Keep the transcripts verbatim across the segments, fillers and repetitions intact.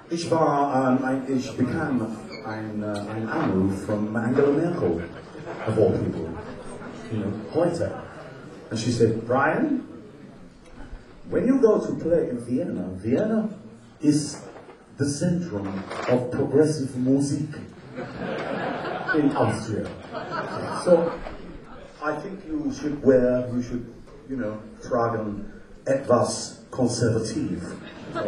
Ich war, um, I, ich bekam ein, uh, ein Anruf from Angela Merkel, of all people, you know, heute. And she said, Brian, when you go to play in Vienna, Vienna is the centrum of progressive music in Austria. So I think you should wear, you should, you know, tragen etwas konservativ. So.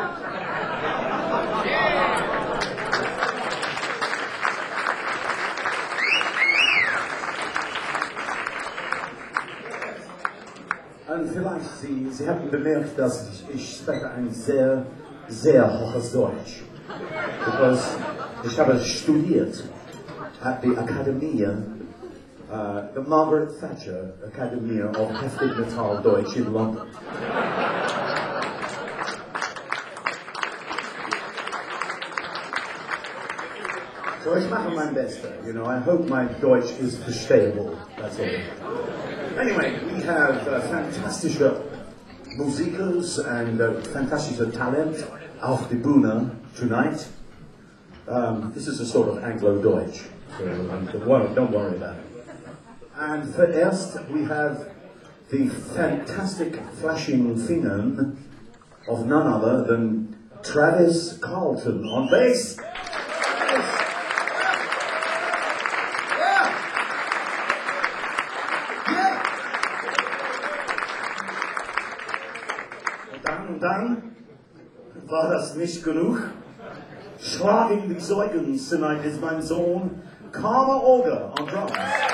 Und vielleicht, Sie, Sie haben bemerkt, dass ich, ich spreche ein sehr, sehr hohes Deutsch. Because ich habe studiert at the Academy, uh, the Margaret Thatcher Academy of Heftig Metal Deutsch in London. So ich mache mein Bestes, you know, I hope my Deutsch is verstehable, that's all. Anyway, we have uh, fantastische Musikers and uh, fantastische Talent auf der Bühne tonight. Um, this is a sort of Anglo-Deutsch, so um, don't, don't worry about it. And first we have the fantastic flashing fingern of none other than Travis Carlton on bass. Dann war das nicht genug. Schlagen die Zeugen tonight is mein Sohn Karma Olga on drums.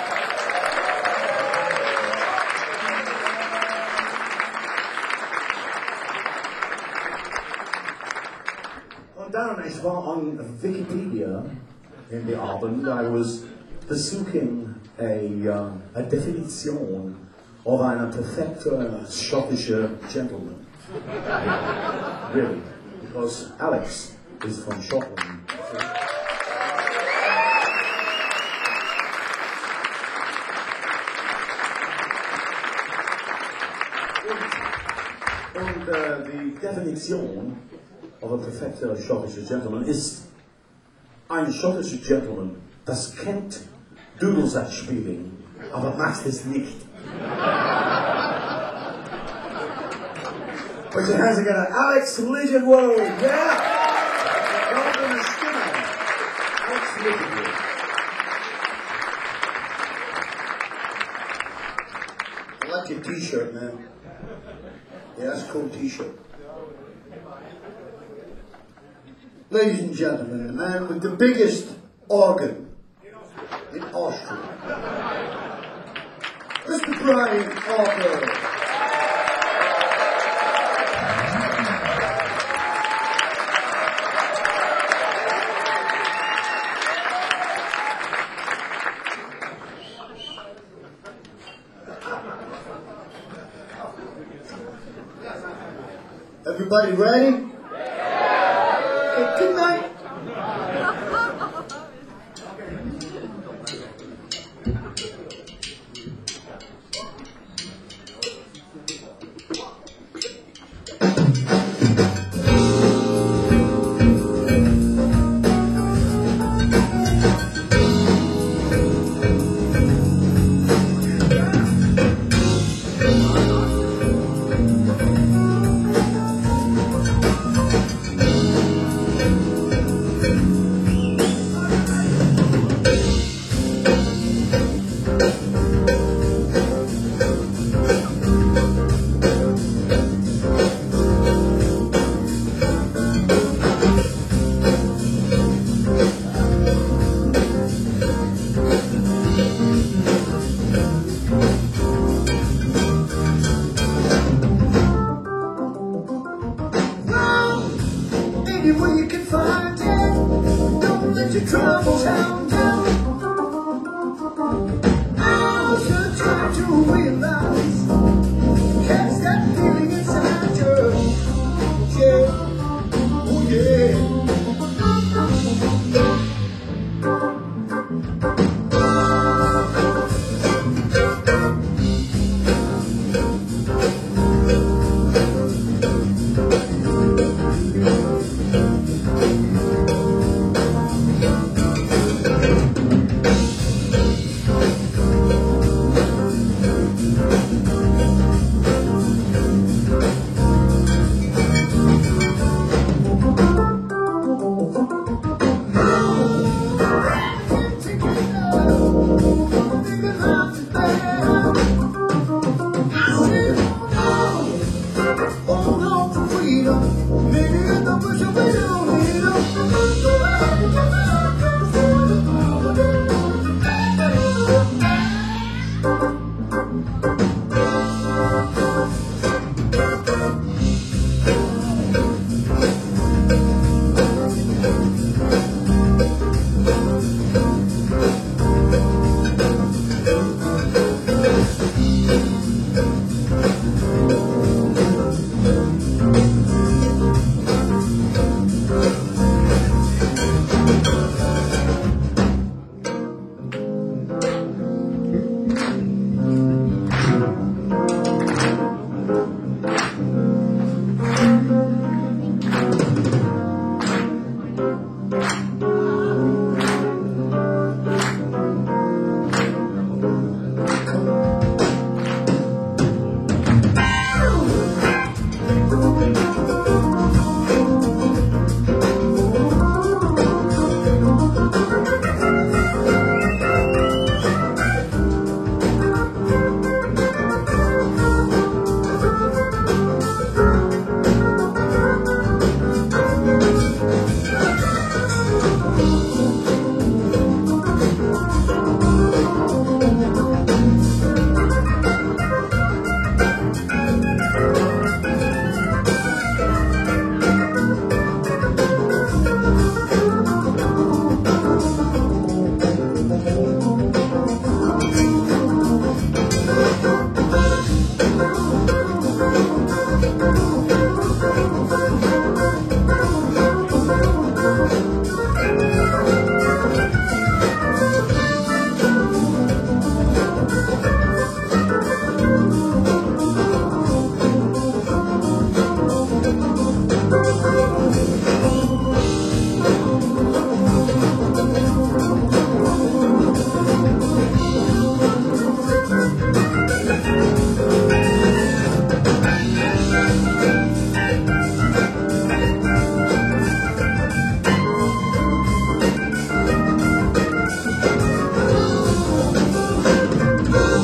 Und dann, ich war on Wikipedia in the Abend, I was versuching a, uh, a definition of einer perfekten schottischer Gentleman. Really, because Alex is from Scotland. And uh, the definition of a perfecter schottischer Gentleman ist ein schottischer Gentleman, das kennt Dudelsack spielen, aber macht es nicht. Put your hands together, Alex Lidgenwold, yeah? Welcome to Skinner. Alex Lidgenwold. I like your t-shirt, man. Yeah, that's a cool t-shirt. Ladies and gentlemen, the man with the biggest organ in Austria, Mister Brian Auker. Everybody ready? Yeah. Good night.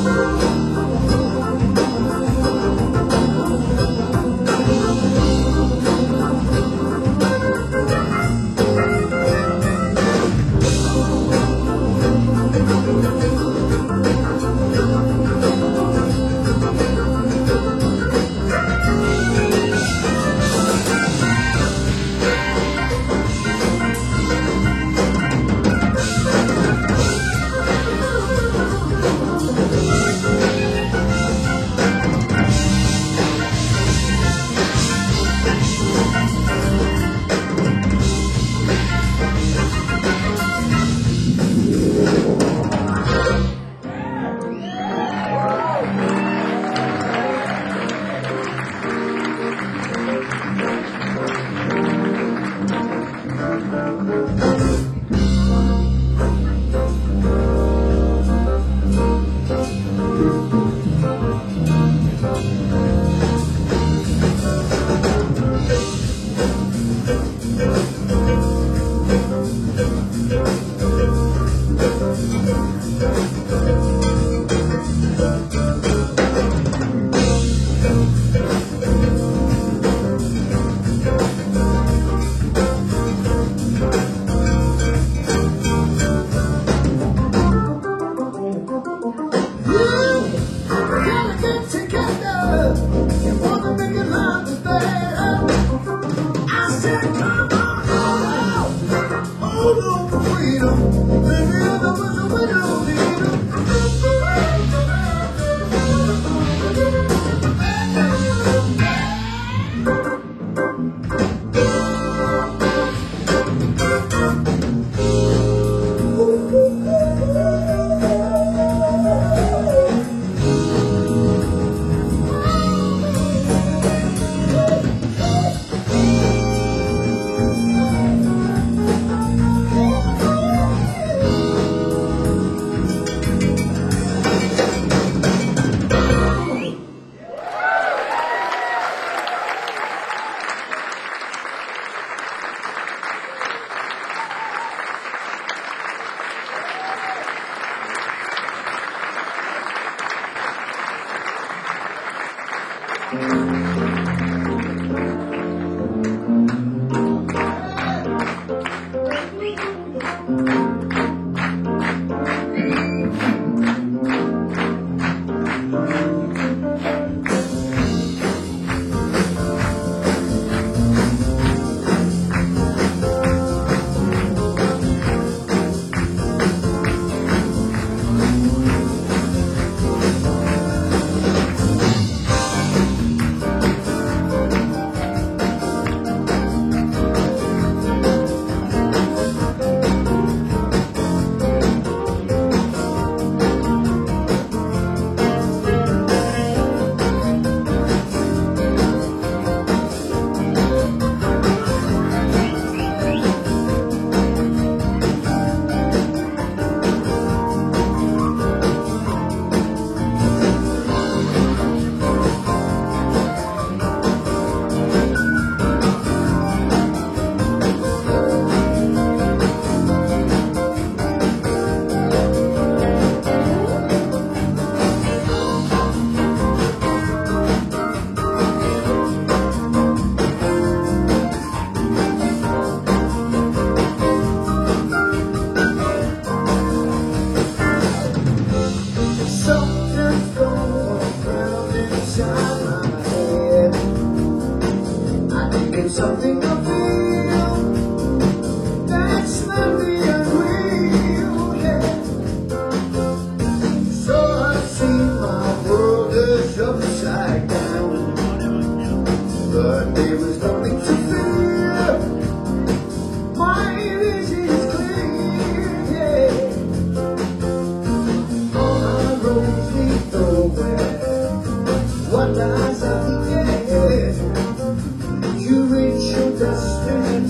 What lies up ahead? You reach your destiny.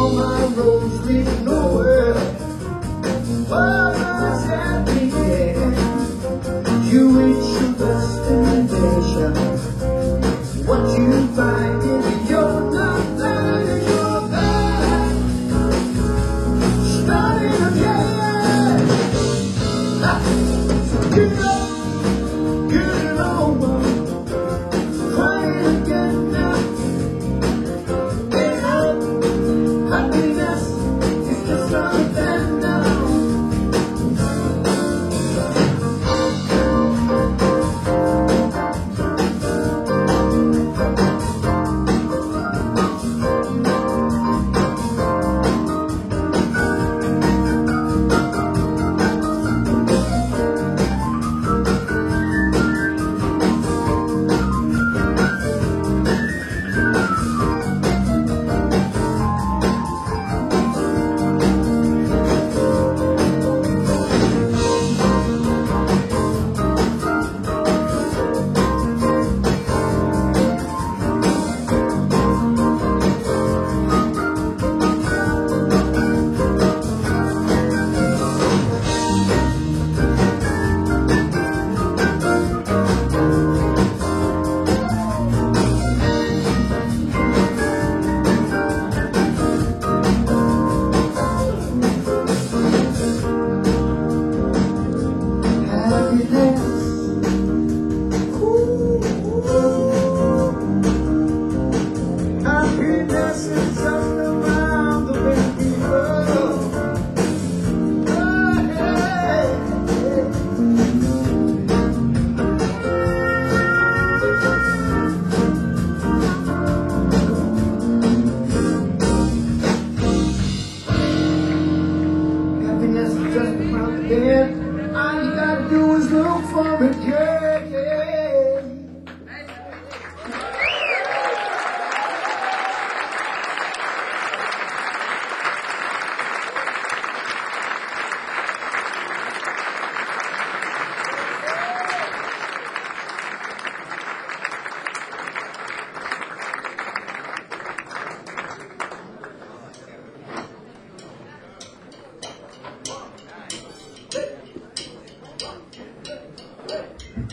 all my roads lead nowhere. Others at the end, you reach your destination. What you find is you're not there, you're back, starting again. Ah, so get up, get it over, trying again now. Get up, happiness is just something now. Happiness is just around the bend. All you gotta do is look for it, yeah, yeah. Hey.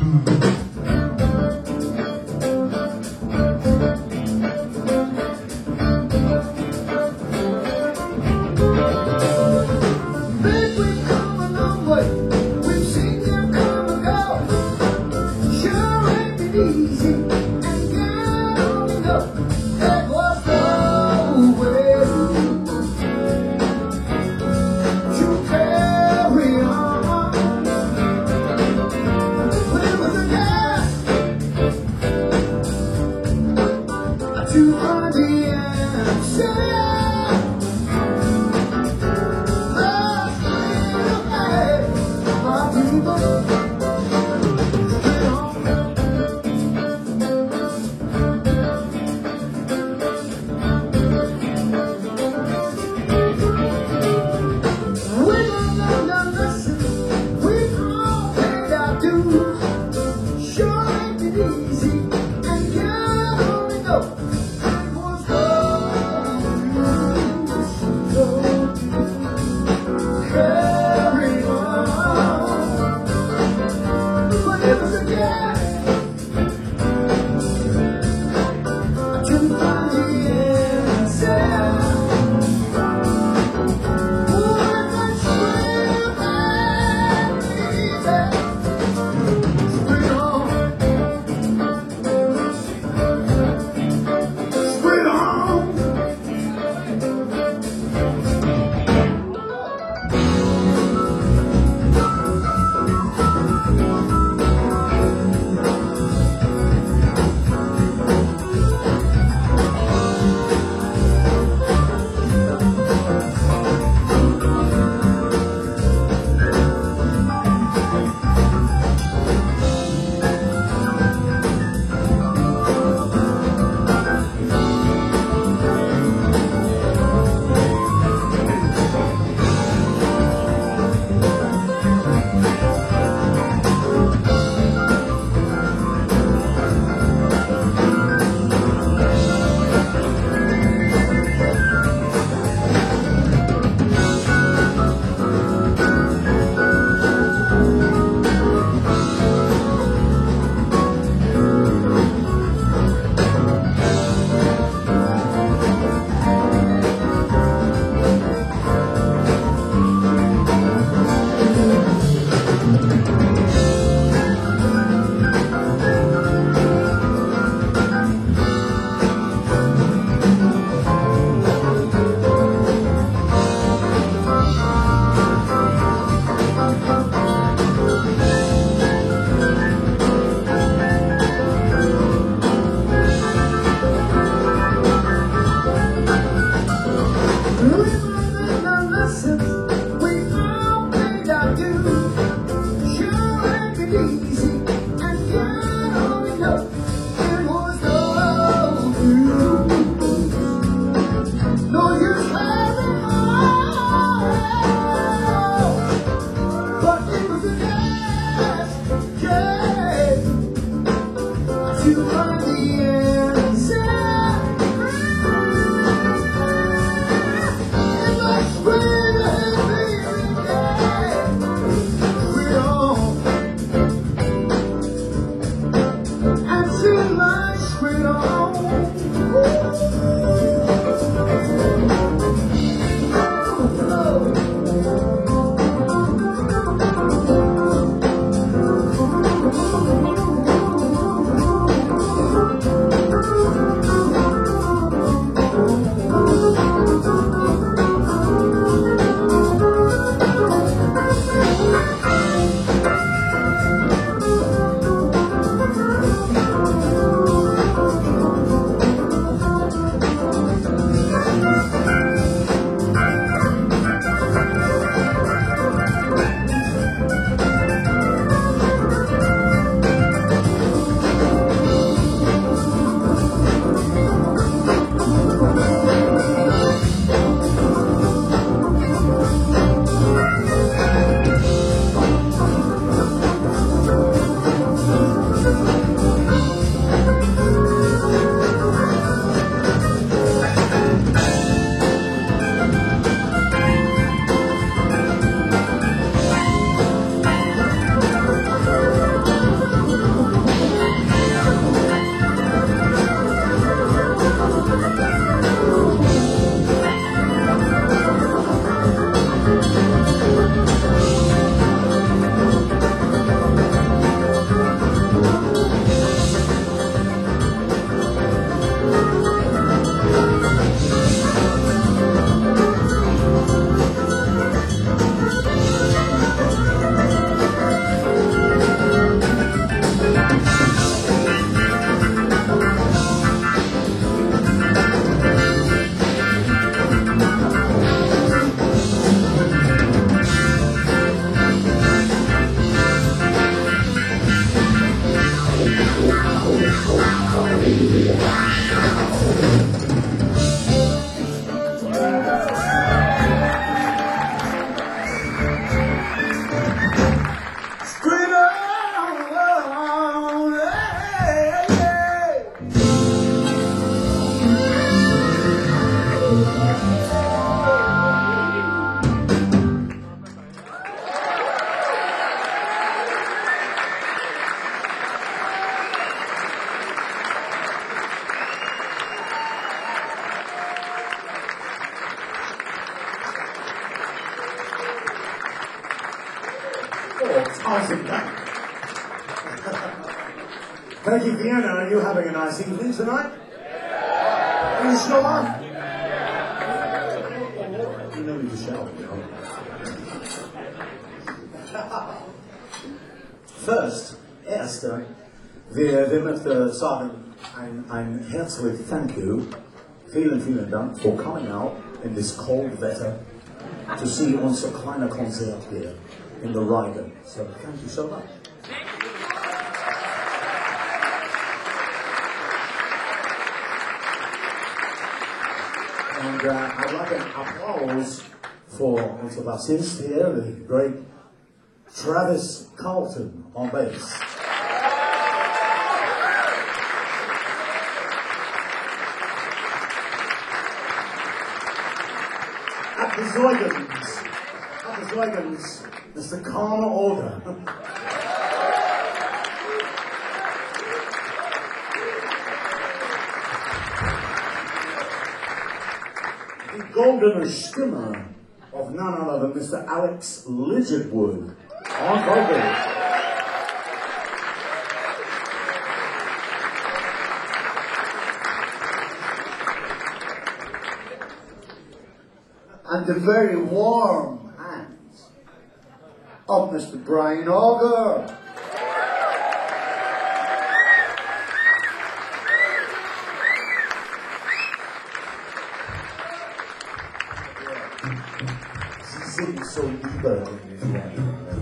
Awesome. Thank you, Vienna. Are you having a nice evening tonight? Are you sure? You know me to shout, you know. First, erster, wir, wir möchten sagen ein, ein herzlich thank you, vielen, vielen Dank for coming out in this cold weather to see unser kleiner Konzert here in the Reigen. So thank you so much. And uh, I'd like an applause for unser bassist here, the great Travis Carlton on bass. At the Zeugens, at the Zeugens, Mister Karma Order. The golden Stimme of none other than Mister Alex Lidgetwood on vocals. And the very warm hands of Mister Brian Auger. She sings so deeper in this one.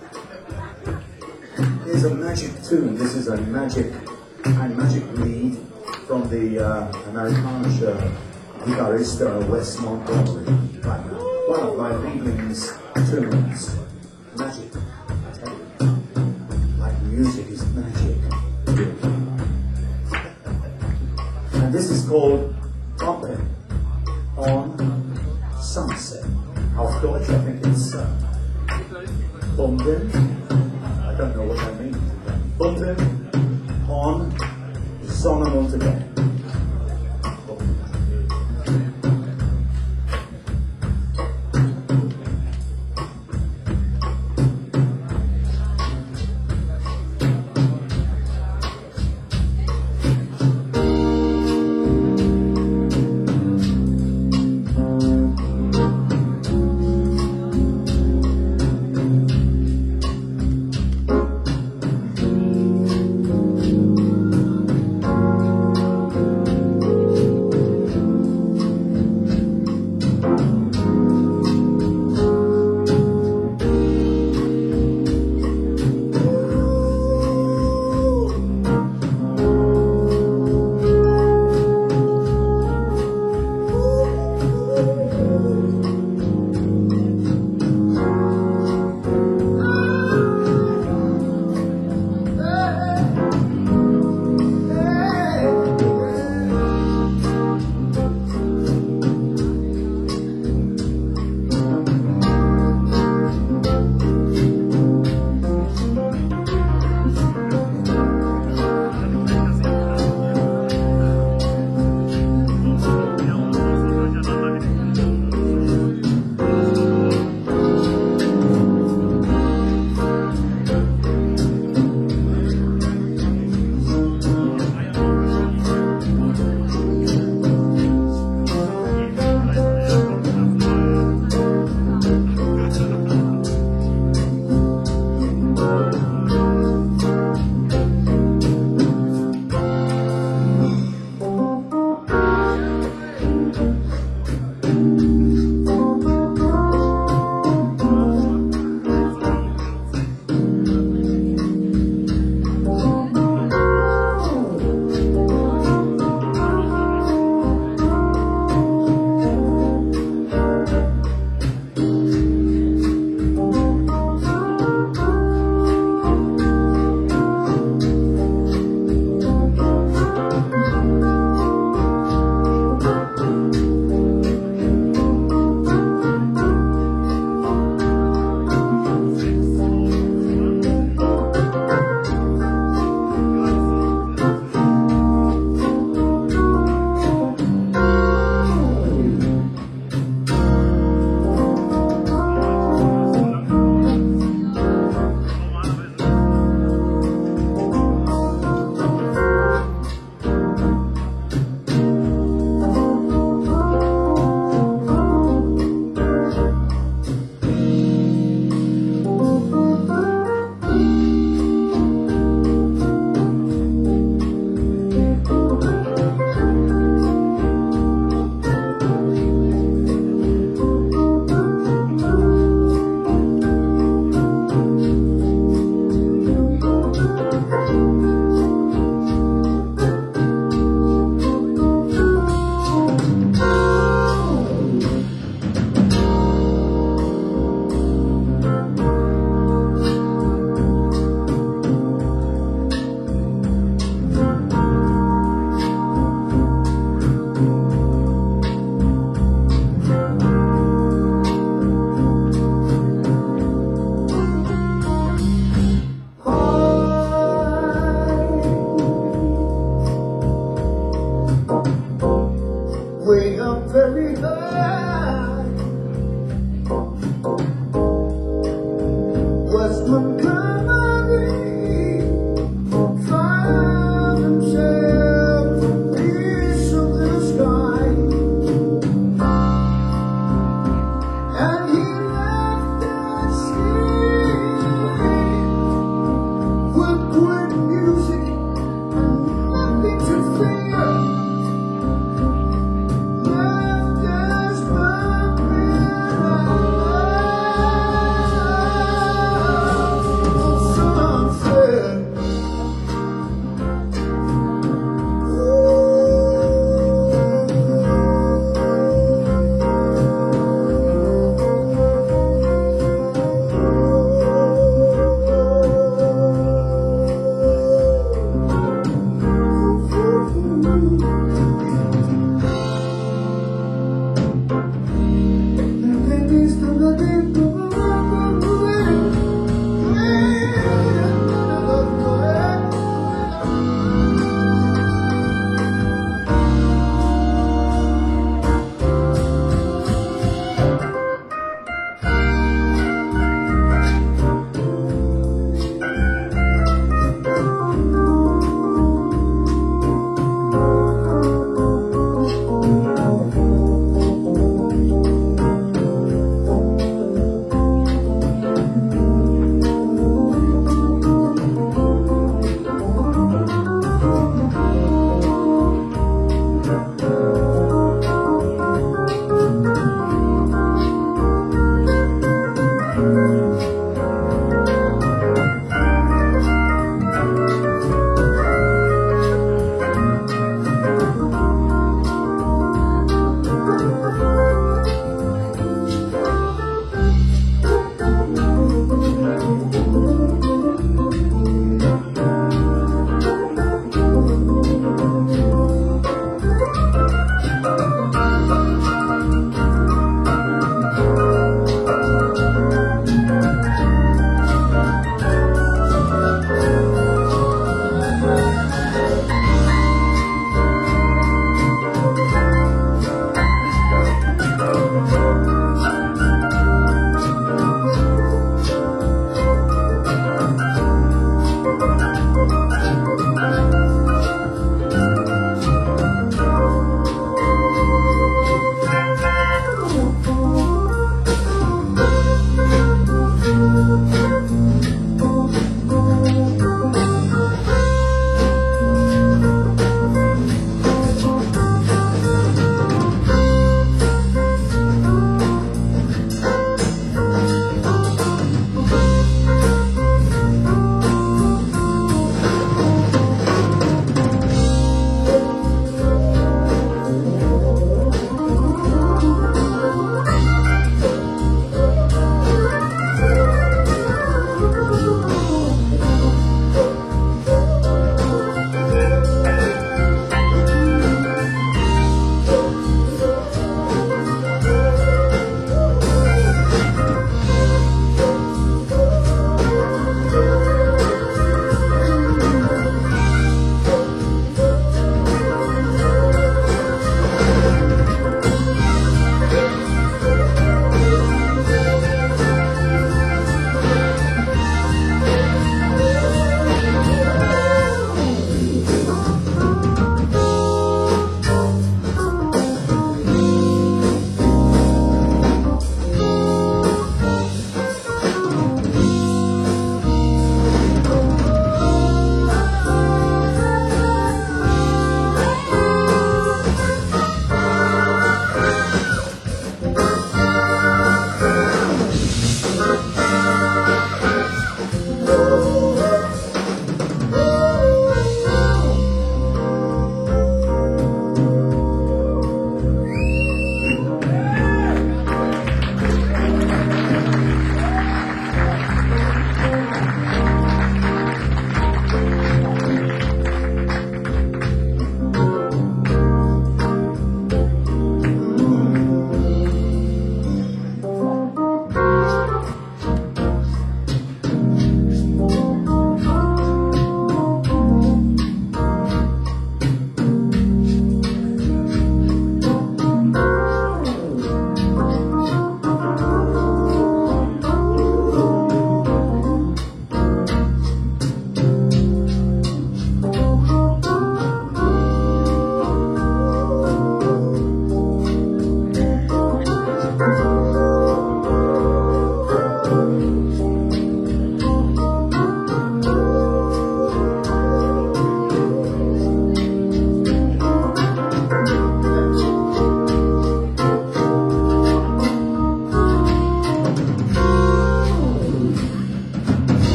It's a magic tune. This is a magic and magic lead from the uh, Amerikanische guitarist uh, Wes Montgomery. Right now. One of my Lieblings tunes. Magic. I tell you. Like music is magic. And this is called Bumpin' on Sunset. Auf Deutsch, I think it's uh, Bumpin'. I don't know what that means. Bumpin' on Sonnenuntergang.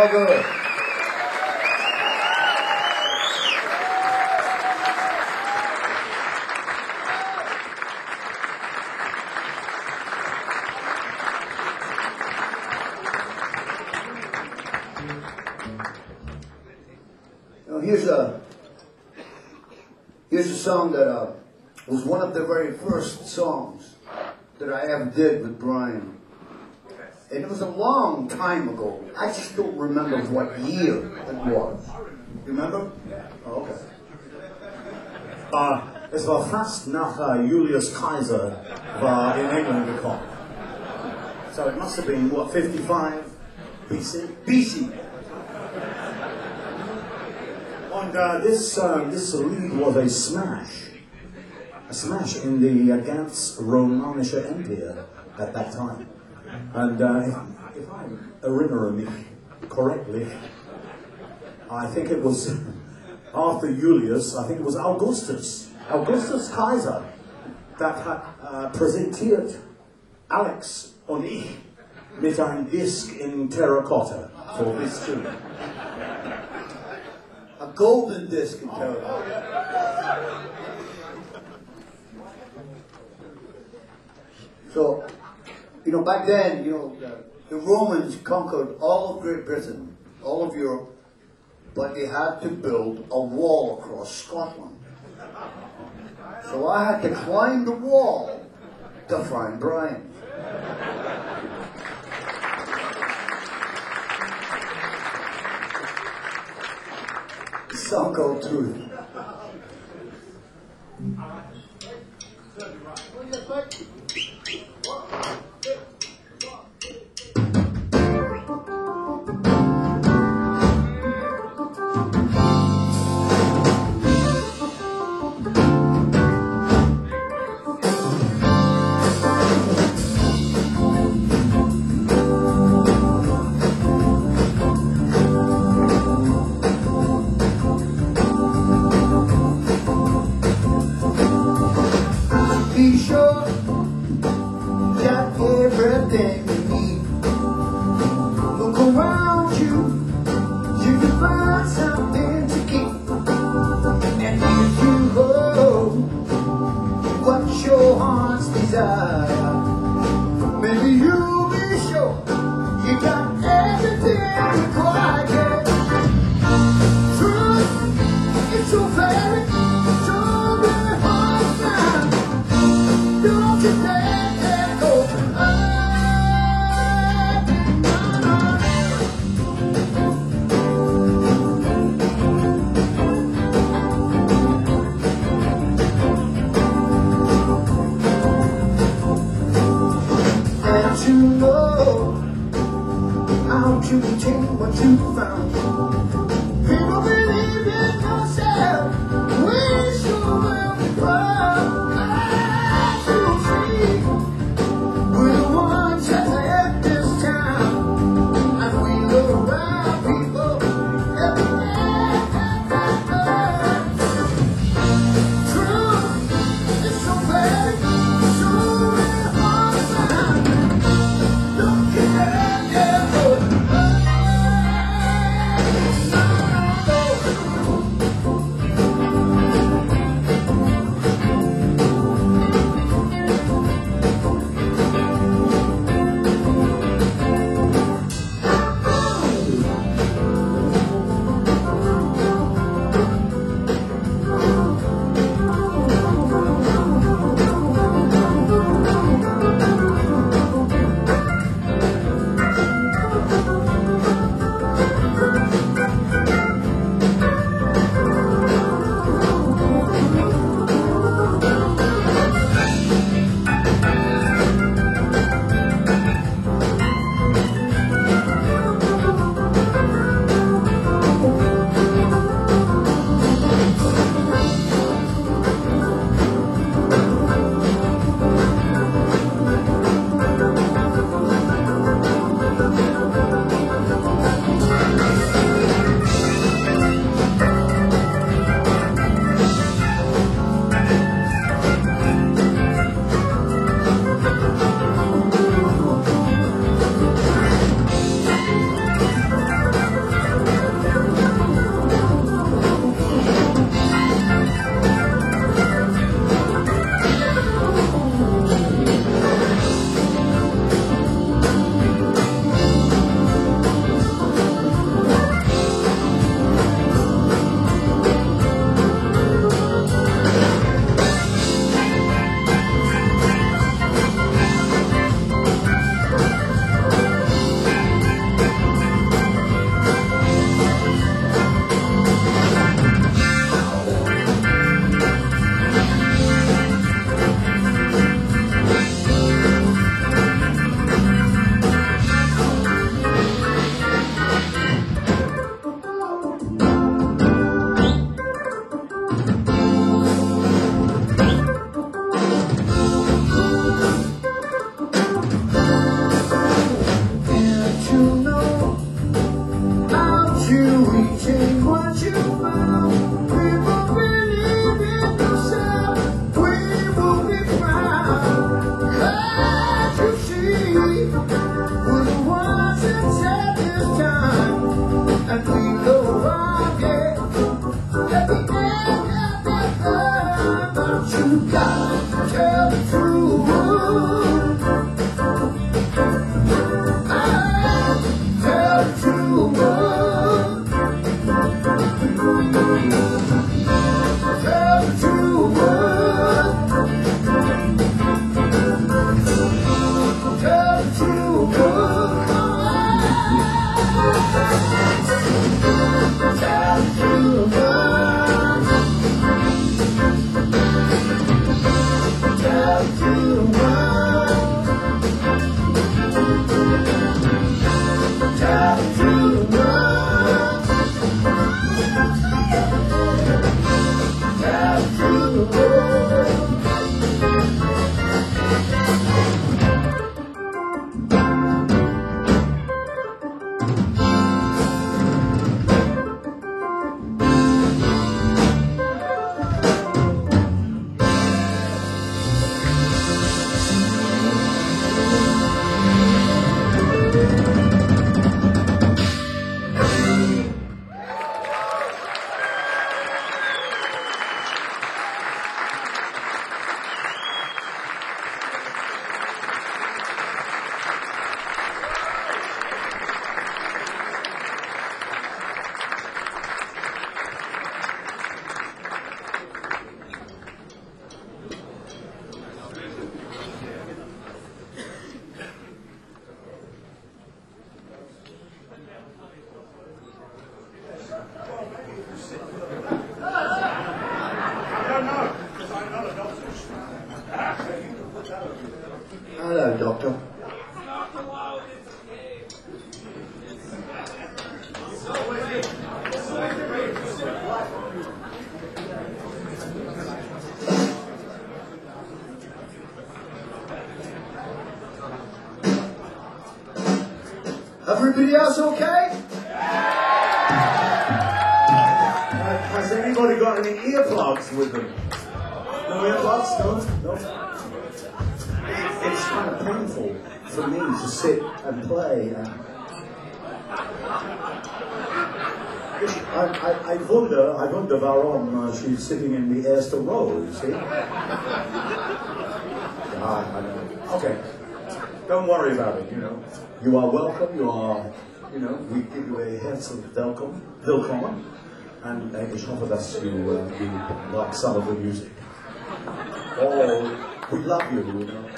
Auger. Now here's a here's a song that uh, was one of the very first songs that I ever did with Brian. And it was a long time ago. I just don't remember what year it was. You remember? Oh, okay. Uh, es war fast nach uh, Julius Caesar war in England gekommen. So it must have been, what, fifty-five B C? B C. And uh, this, uh, this lead was a smash. A smash in the uh, Ganz Romanische Empire at that time. And uh, if, if I remember me correctly, I think it was after Julius, I think it was Augustus, Augustus Kaiser, that hat uh, präsentiert Alex und ich mit einem Disc in terracotta for this tune. A golden disc in terracotta. So, you know, back then, you know, the, the Romans conquered all of Great Britain, all of Europe, but they had to build a wall across Scotland. So I had to climb the wall to find Brian. The song called Truth. Be sure that everything you need. Look around you, you can find something to keep. And if you go, what your heart's desire, maybe you'll be sure you got everything required. Yeah. Truth, it's so very, so very hard to find. Don't you let that go. And you know how to contain what you found. People believe in yourself. We sure will be proud. We're the ones that left this town, and we look around people every day. Truth is so very, so very hard to find. Don't you dare go. You gotta tell the truth. Ah, tell the truth. Tell the truth. Tell the truth. Tell the truth. Hello, Doctor. Everybody else okay? Has anybody got any earplugs with them? No earplugs? No? No? It's kind of painful for me to sit and play. And I, I, I wonder, I wonder warum uh, she's sitting in the erste row, you see? Ah, I know. Okay. Don't worry about it, you know. You are welcome, you are, you know, we give you a herzlich welcome, willkommen. And uh, ich hoffe, dass you, uh, you like some of the music. Oh, we love you, you know.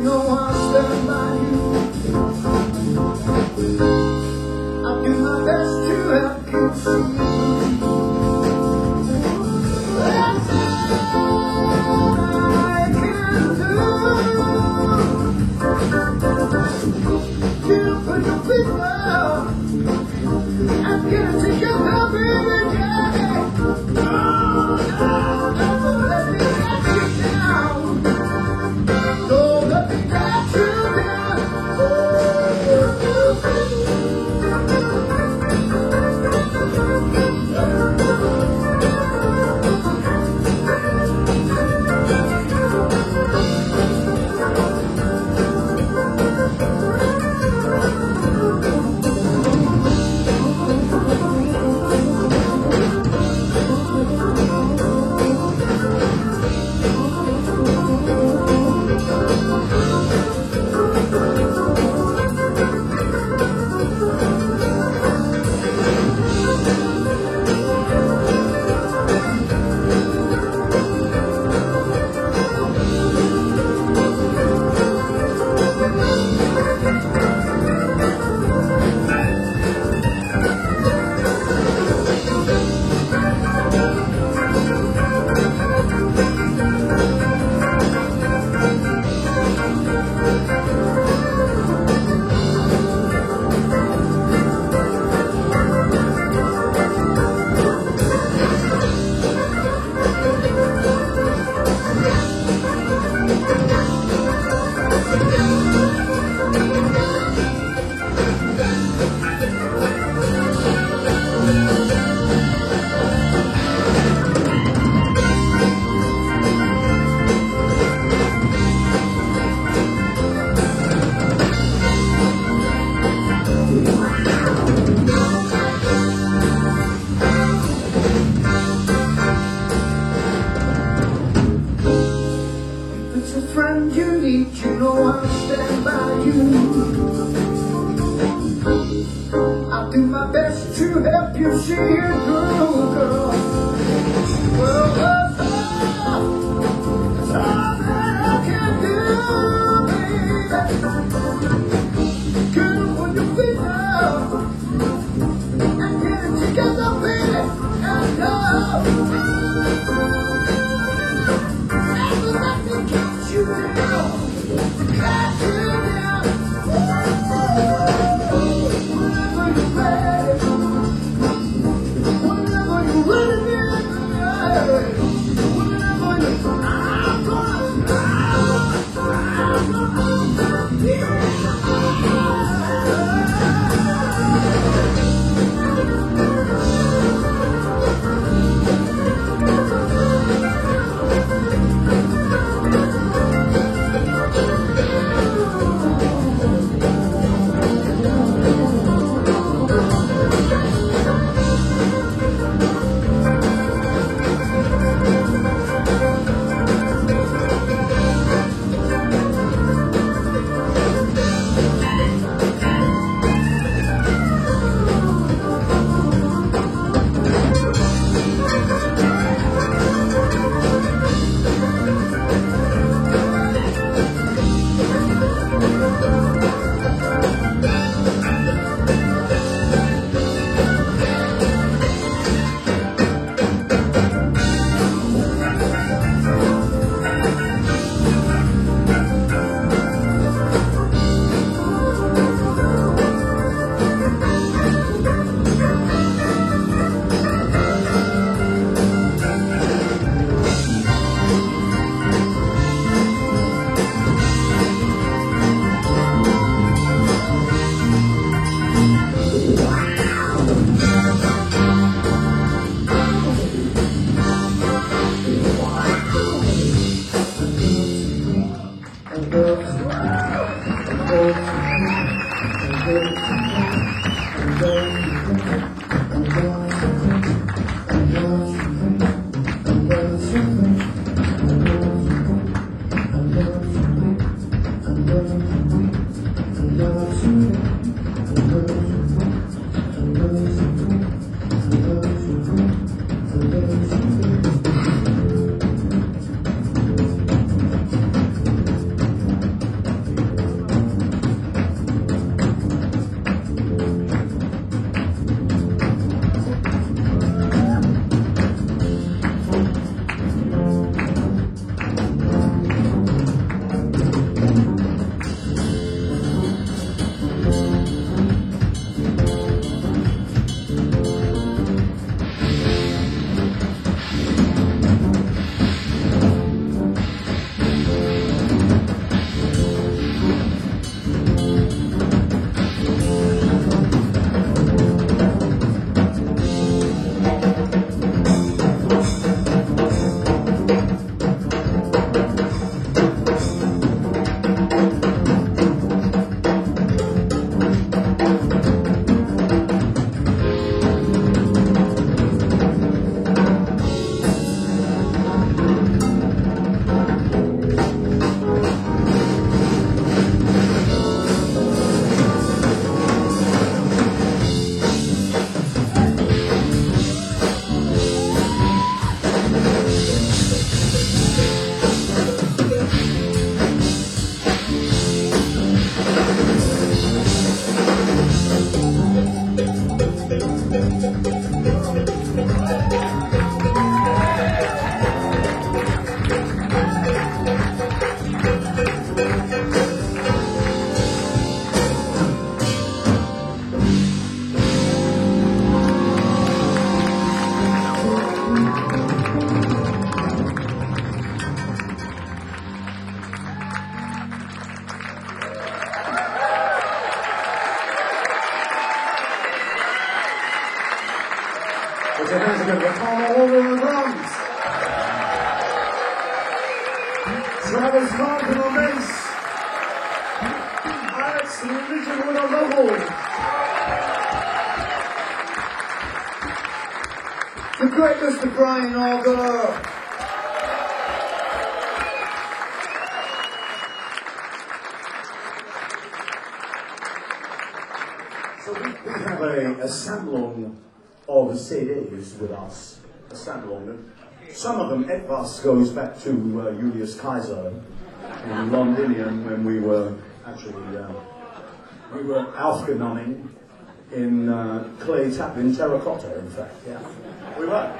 know I'll stand by you. I'll do my best to help you see. That's all I can do. You put your feet down and get it together, baby, yeah. Oh, no, never let me let you down. Don't let me let you down. Oh, it's a friend you need, you know I'll stand by you. I'll do my best to help you see it through, girl. Well, that's all, that's all that I can do, baby. Girl, put your feet down and get it together, baby. And love. Never let me get you down, got you down. Whenever you're ready, whenever you're ready, whenever you're, I'm gonna, I'm gonna, yeah. So thanks again for Palmer Organ on the drums. Travis Martin on bass. Alex Littlewood on vocals. The great Mister Brian Auger. So we, we have a, a sample of C Ds with us. A sample. Some of them, etwas goes back to uh, Julius Kaiser in Londinium when we were actually, uh, we were aufgenommen in uh, clay tapping terracotta, in fact, yeah. We were.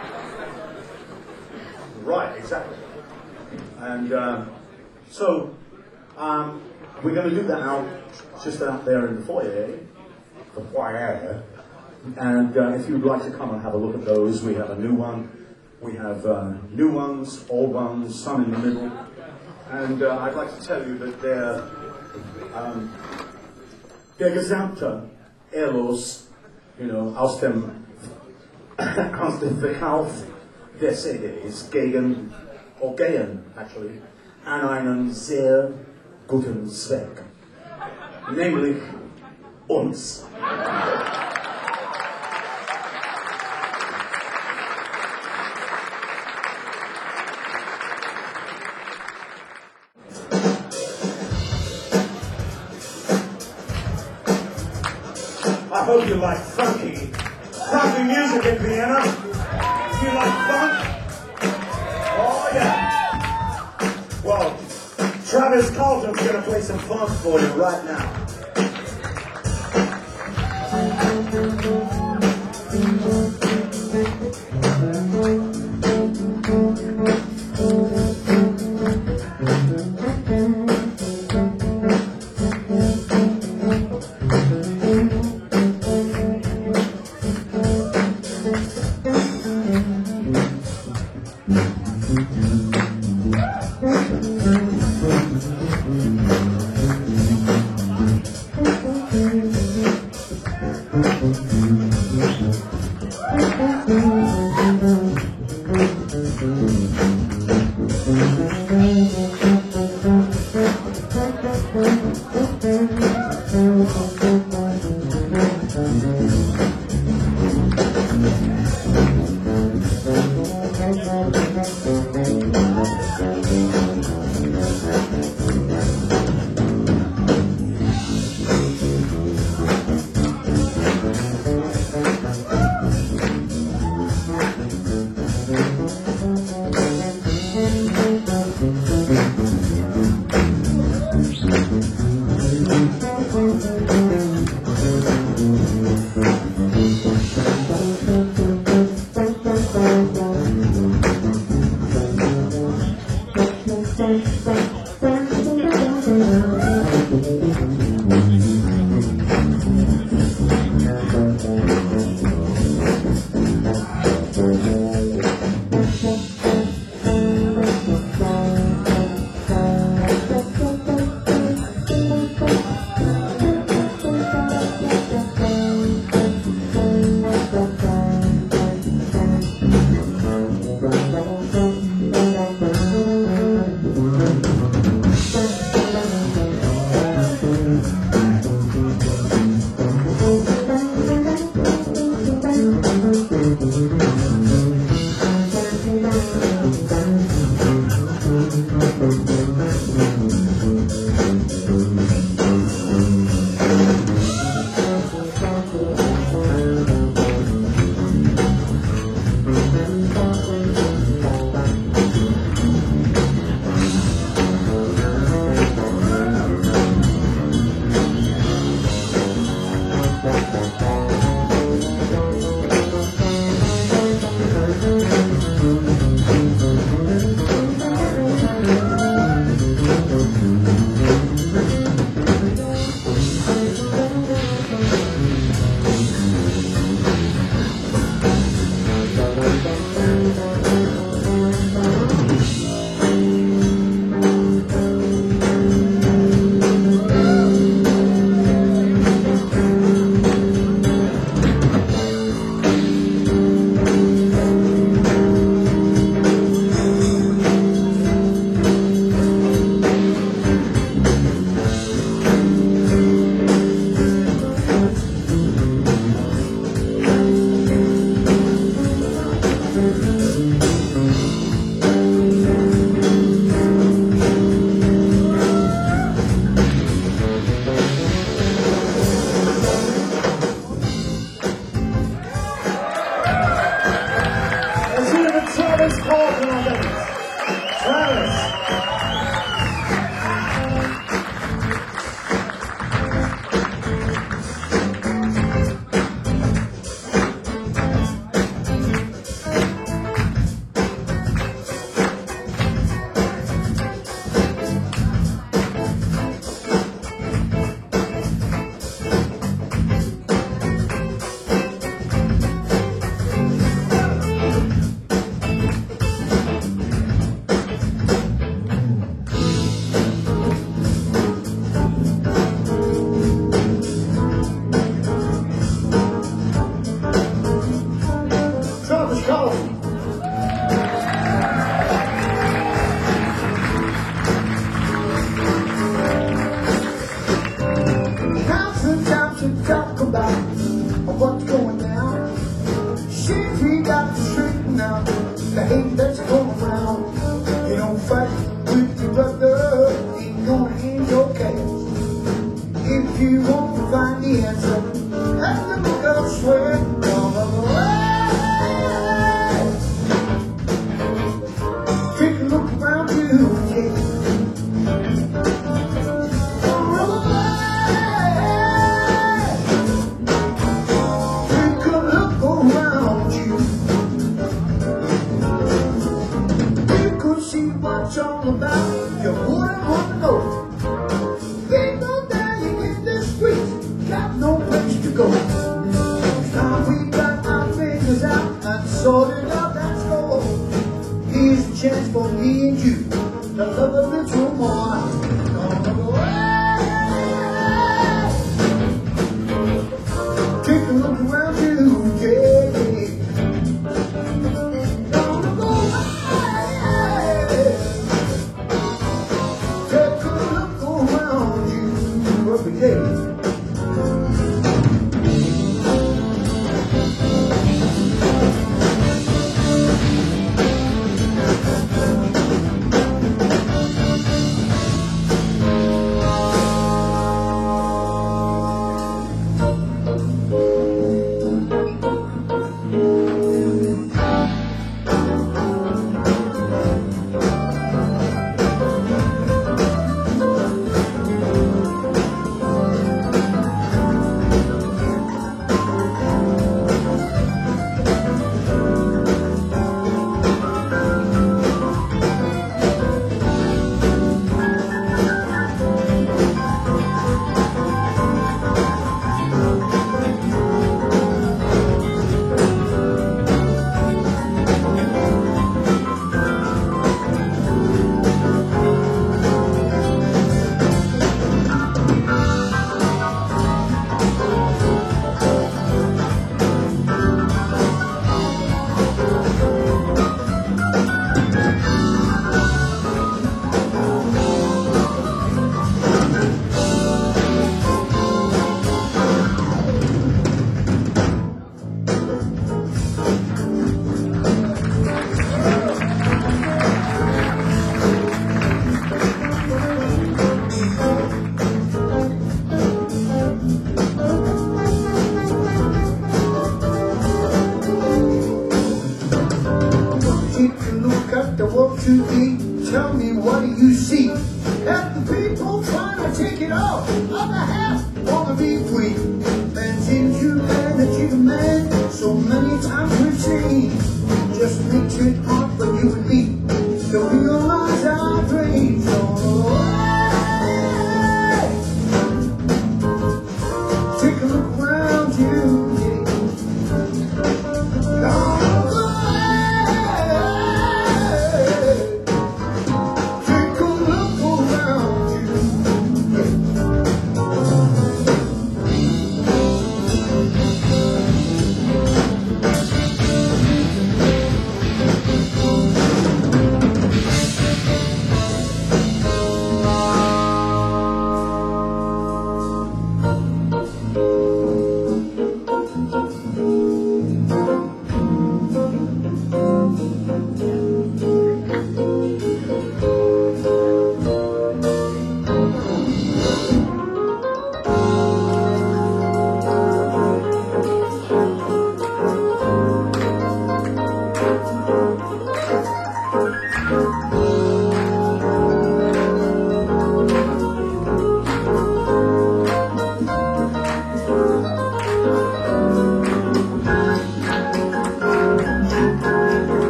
Right, exactly. And uh, so, um, we're going to do that out, just out there in the foyer, the foyer. And uh, if you'd like to come and have a look at those, we have a new one. We have uh, new ones, old ones, some in the middle. And uh, I'd like to tell you that they're, um, der gesamte Erlös, you know, aus dem, aus dem Verkauf der C Ds gegen, or gehen, actually, an einen sehr guten Zweck. Nämlich uns. I hope you like funky, funky music in Vienna. Do you like funk? Oh yeah. Well, Travis Carlton's gonna play some funk for you right now. all about. You wouldn't want to know. People down in the streets got no place to go. Now we got our fingers out and sorted out that score. Here's a chance for me and you to love a little more. Gonna go away. Take a look around you, yeah. Gonna go away. Take a look around you every day. The work to be, tell me what do you see? Have the people trying to take it all, other half wanna be free. Man's inhumanity to man, so many times we've seen. Just makes it hard for you and me to realize our dreams. Oh, take a look around you.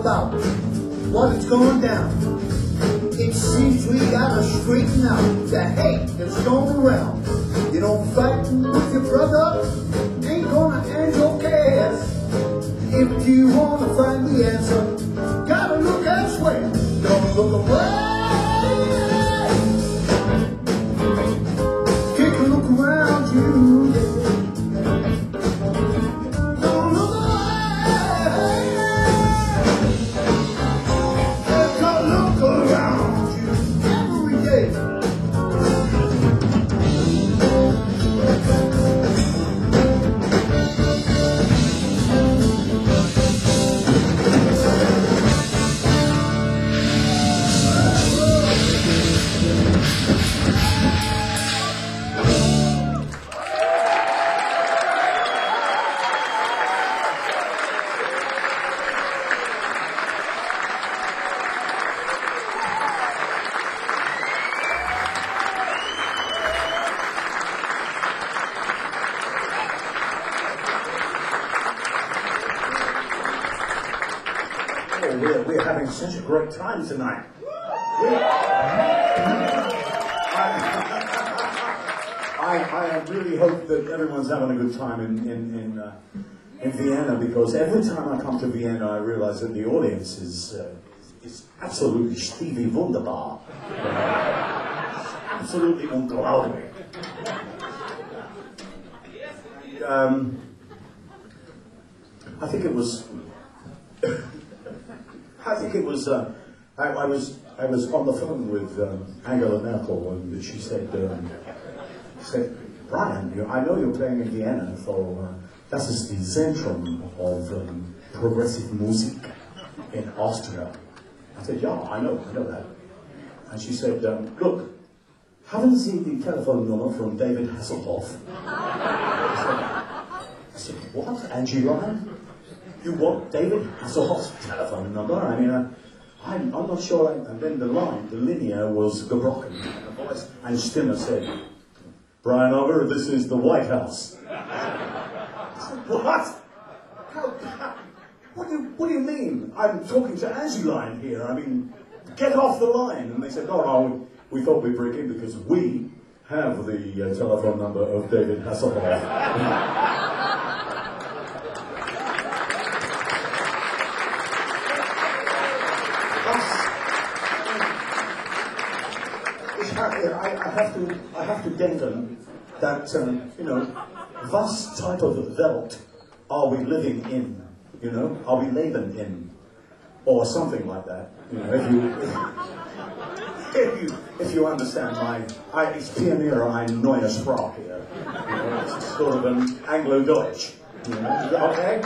about what is going down. It seems we gotta straighten out the hate that's going around. You know, fighting with your brother ain't gonna end your case. If you wanna find the answer, gotta look elsewhere. Don't look away. Take a look around you. Don't look away. Take a look around you every day. Oh, we're, we're having such a great time tonight. We're, I, I really hope that everyone's having a good time in in in, uh, in Vienna, because every time I come to Vienna, I realize that the audience is uh, is absolutely Stevie Wunderbar, absolutely unglaublich. Um, I think it was. I think it was. Uh, I, I was. I was on the phone with um, Angela Merkel, and she said, um, said, Brian, you, I know you're playing in Vienna for. Uh, das ist die Zentrum of um, progressive music in Austria. I said, yeah, I know, I know that. And she said, um, look, haven't Sie die Telefonnummer from David Hasselhoff? I said, I said, what, Angie Ryan? You want David Hasselhoff's telephone number? I mean, uh, I'm, I'm not sure. And then the line, the linear was gebrochen. And the voice, and Stimmer said, Brian Auger, this is the White House. I said, what? How, how, what, do you, what do you mean? I'm talking to Angie Line here. I mean, get off the line. And they said, no, no, we thought we'd break in because we have the uh, telephone number of David Hasselhoff. I, I have to, I have to denken that, um, you know, what type of Welt are we living in? You know, are we leben in, or something like that? You know, if you, if you, if you understand my, I, ich pioniere eine neue Sprache here. You know, it's sort of an Anglo-Deutsch. You know, okay?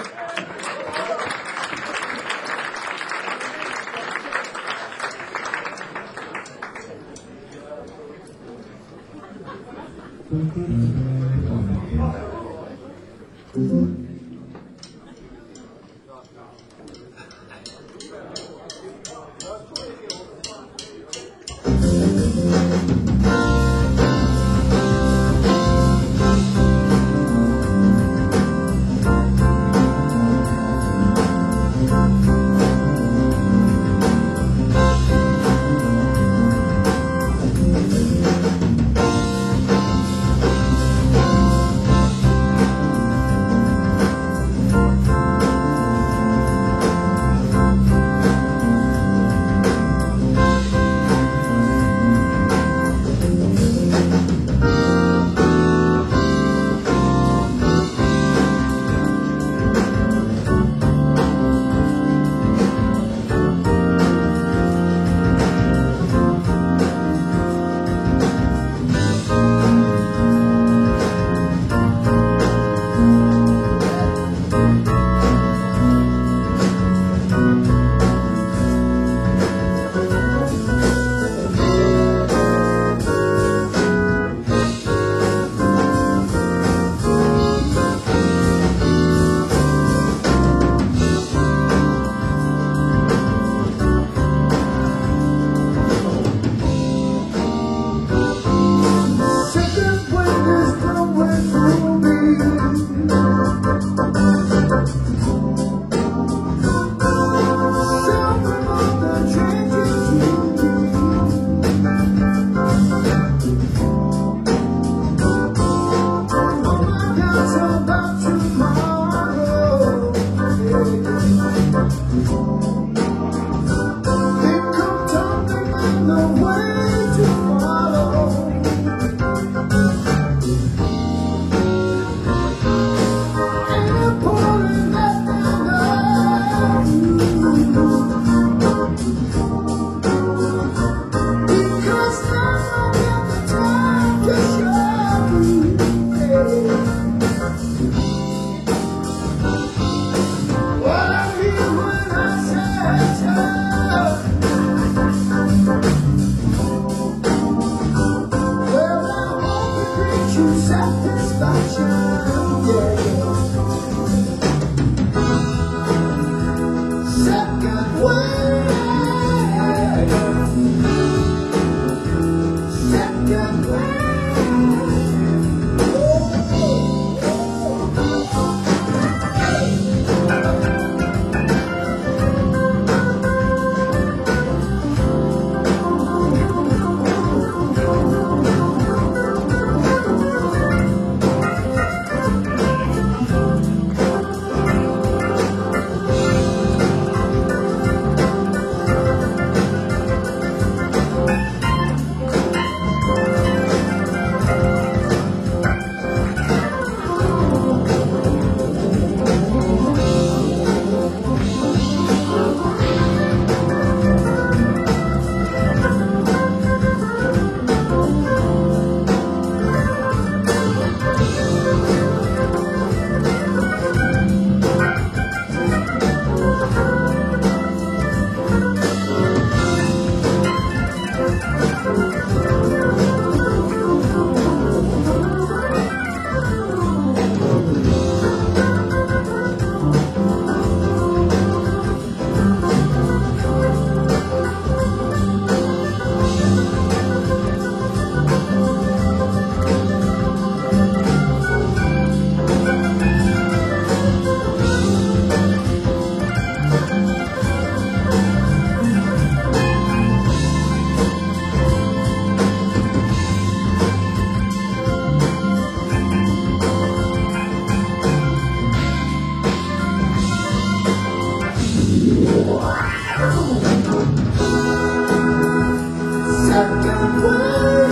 Second word.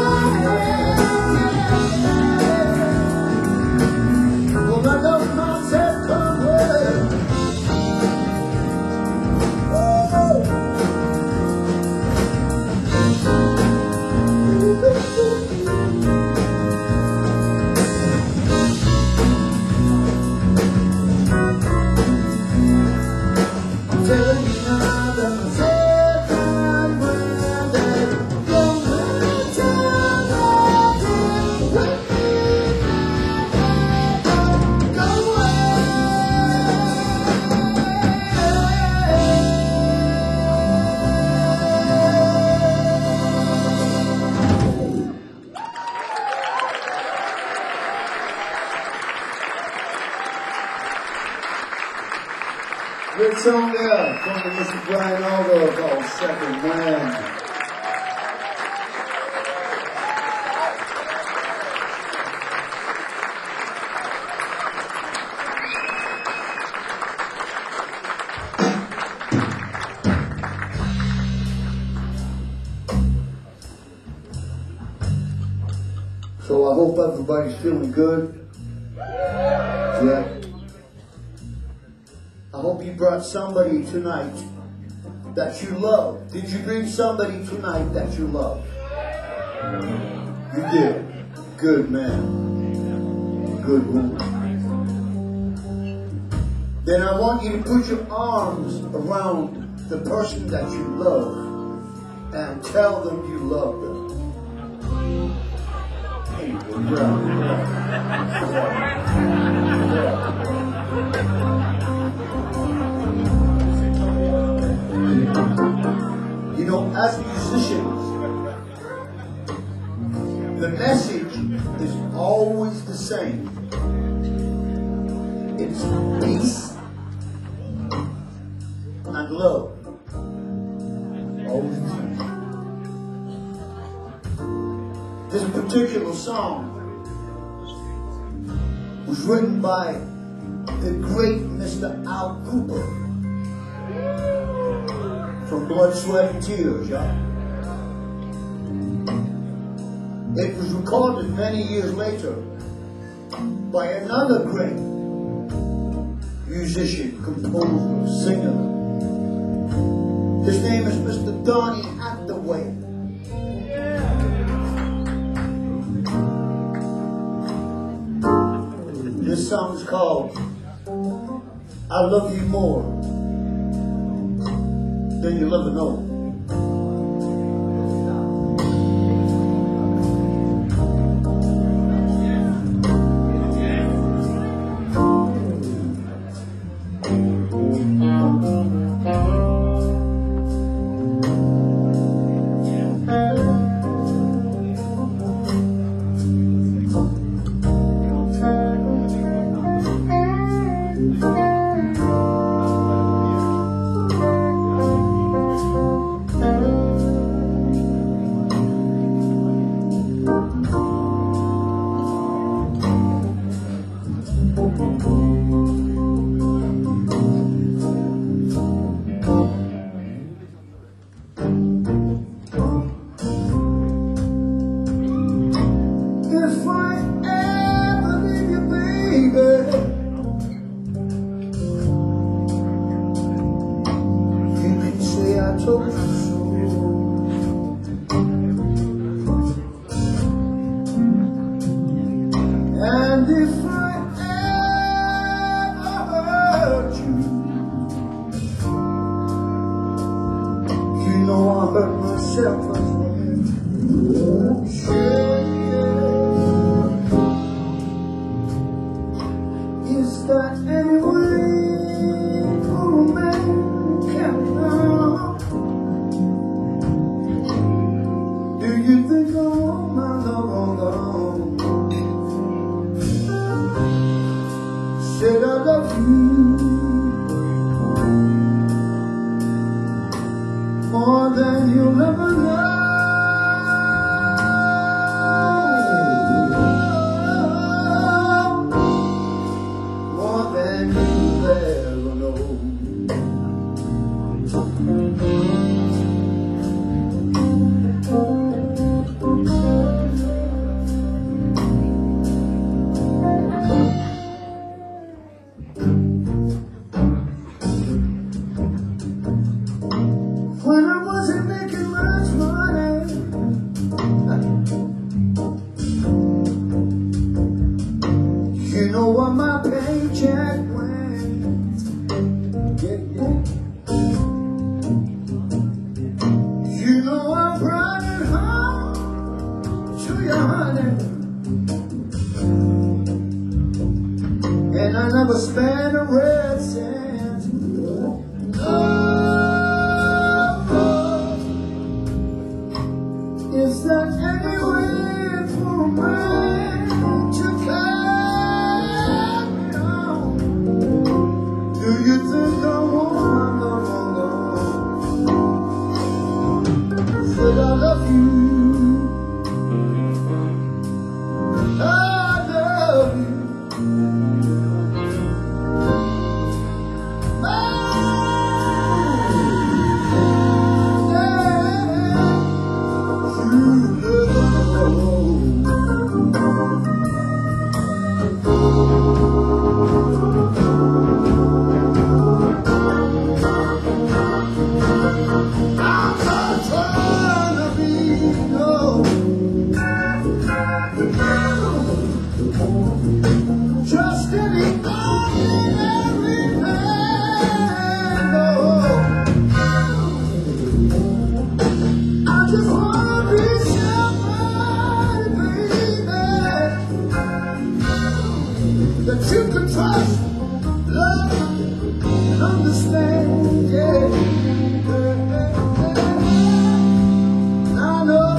Well, I love my second word. I'm telling you now that my second word is gonna Good song there from Mister Brian Aldo called Second Man. So I hope everybody's feeling good. Yeah. I hope you brought somebody tonight that you love. Did you bring somebody tonight that you love? You did. Good man. Good woman. Then I want you to put your arms around the person that you love and tell them you love them. Hey, well, yeah, yeah. Yeah. You know, as musicians, the message is always the same. It's peace and love. Always the same. This particular song was written by the great Mister Al Cooper. From Blood, Sweat, and Tears, yeah? It was recorded many years later by another great musician, composer, singer. His name is Mister Donny Hathaway. This song is called I Love You More Than You'll Ever Know. And if I ever hurt you, you know I hurt myself as well. Is that any way for a man can love? Do you think I want my love all gone? Said I love you more than you'll ever know. Yeah, yeah. You know I'm running home to your honey, and I never spent a red cent. No, is there any way for a man to carry on? Do you think I want no, no, no? Said I love you, I love you. Just any ordinary man, no. I just wanna be somebody, baby, that you can trust, love, and understand, yeah. I know,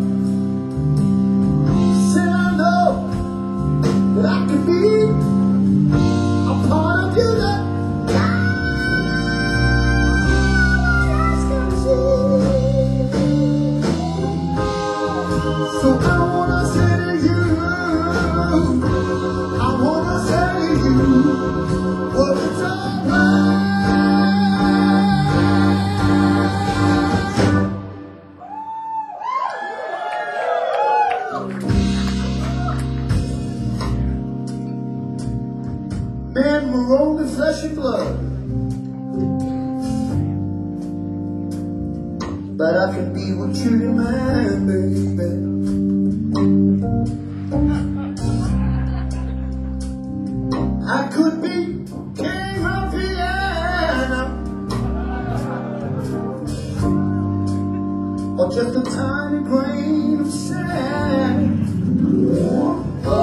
said I know that I can be a part of you that eyes can see. So I wanna say to you, I wanna say to you, well, it's alright. Men were only flesh and blood, but I can be what you demand, baby. I could be king of Vienna, or just a tiny grain of sand. Oh,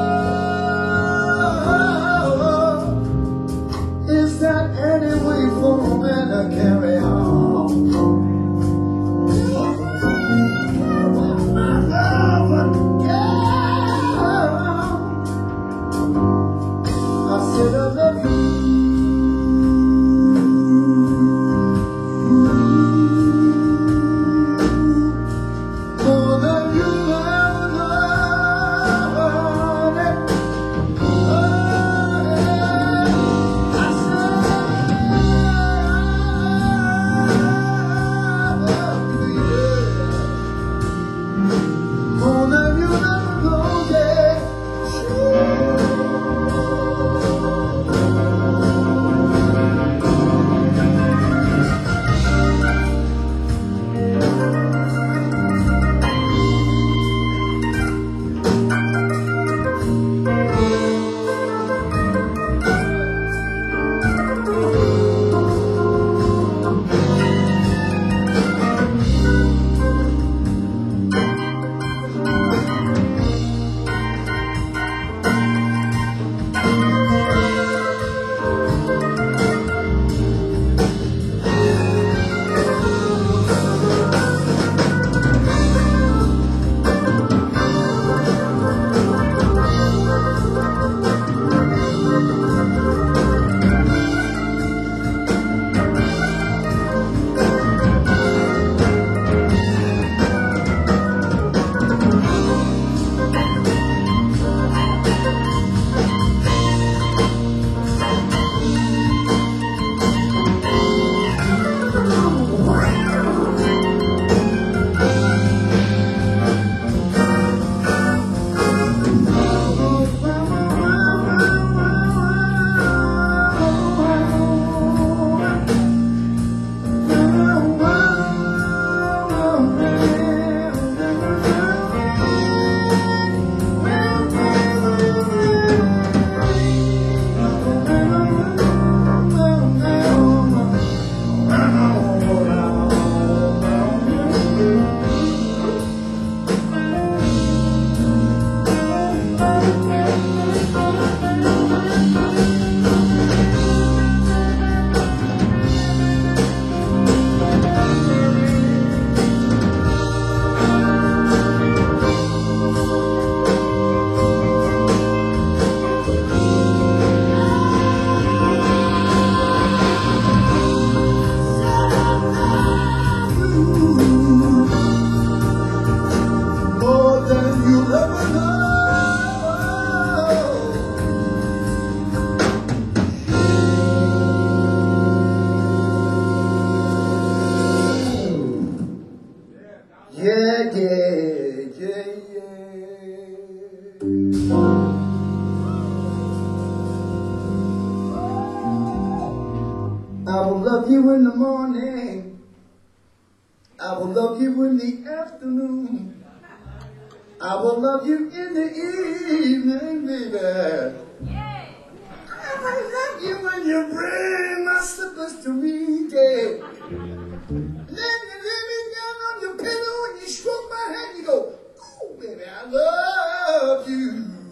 is that any way for a man to carry on? My love, yeah. I said I love you. Oh, I will love you in the morning. I will love you in the afternoon. I will love you in the evening, baby. I will love you when you bring my slippers to me, yeah. And then you lay me down on your pillow and you stroke my hand and you go, oh, baby, I love you.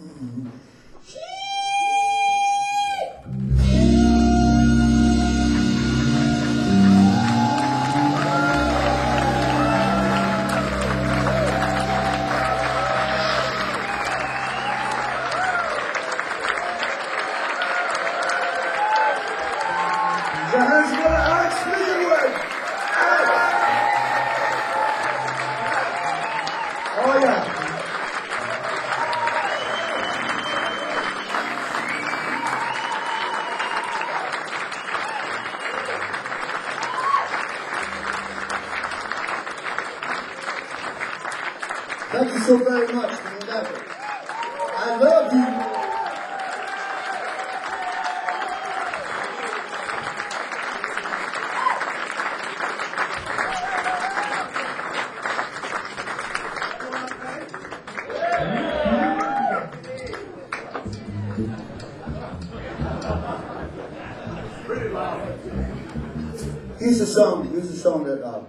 That's what Alex Leawood. Oh yeah. Thank you so very much for your effort. I love you. Here's a song. Here's a song that uh,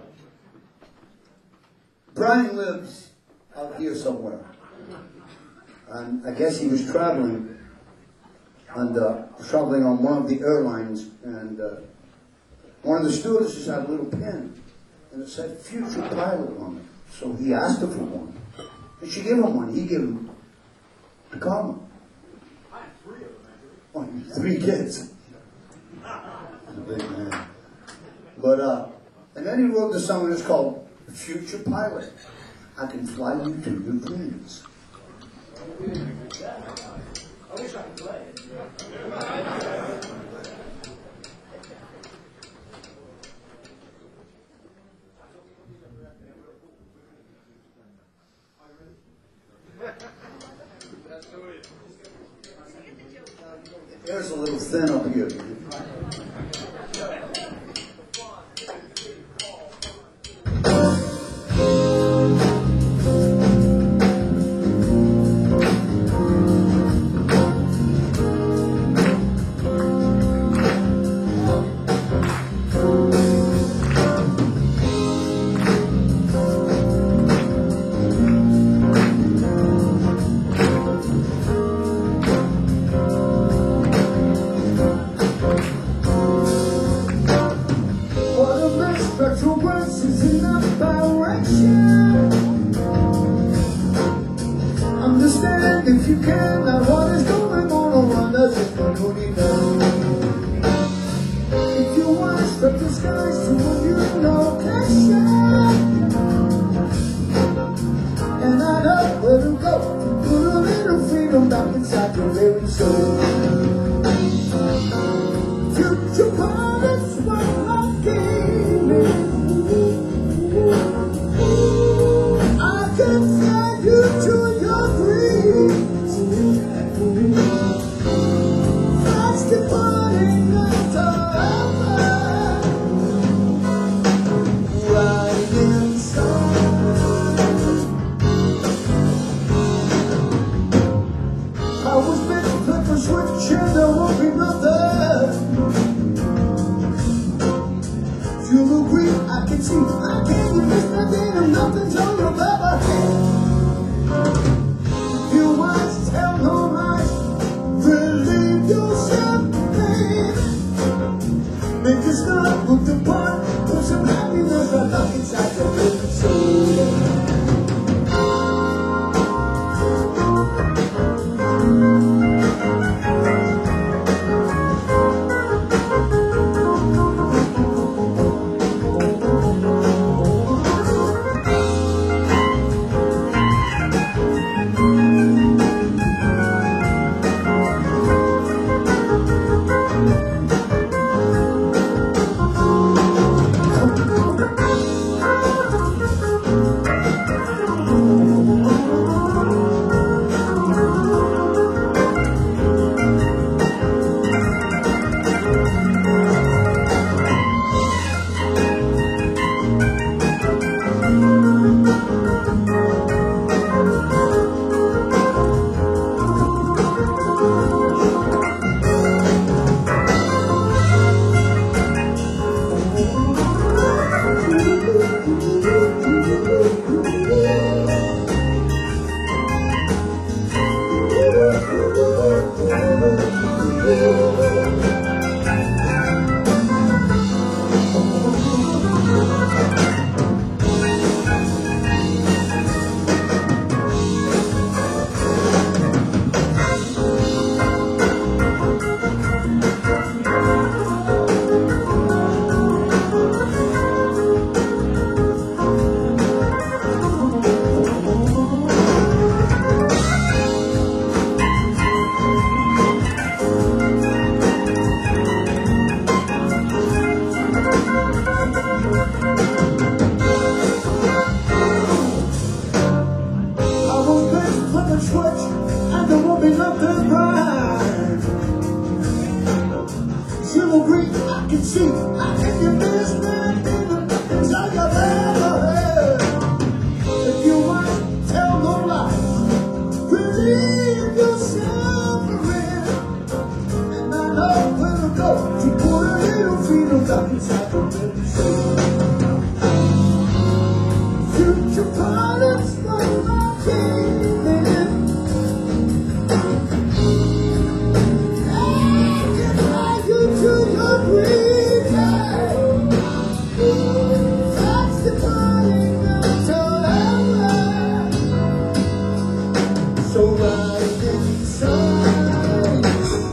Brian lives out here somewhere, and I guess he was traveling and uh, traveling on one of the airlines, and uh, one of the stewardesses had a little pen, and it said "Future Pilot" on it. So he asked her for one, and she gave him one. He gave him the comma. Oh, three kids. He's a big man. But, uh, and then he wrote the song that's called Future Pilot. I can fly you to your dreams. I wish I could play it. There's a little thin up here. Understand if you can now what is going on around us if you don't even. If you want to step the skies to a new location, and I know where to go to put a little freedom back inside your very soul. Future pilots were knocking me. I can fly you to your dreams. Flash the burning night over. Riding sun. I was meant to flip a switch and there won't be nothing. You'll agree, I can see, I can't miss nothing, and nothing's on your ever had. If you want to tell no lies, relieve yourself, baby. Make your stomach look apart, put some happiness right back inside your little soul. I can see, I can do this, man, it's like I've ever heard. If you want to tell no lies, relieve yourself around. And I know where to go to put a little freedom back inside your bedroom. Future pilots know my feeling. And if I you to your breathing, that's the burning of heaven. So rise inside.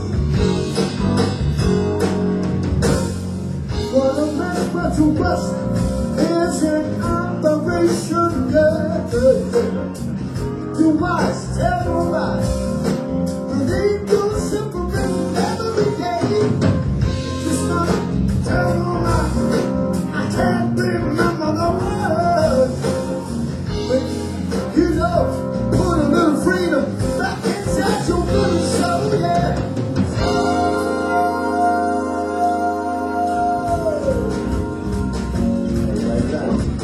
What a man's breath to rest is an operation, yeah, yeah, yeah. You must tell no lies. Believe your simple every day. Just not tell no lies. I can't remember the words, but you know, put a little freedom back inside your good soul, yeah. Like that.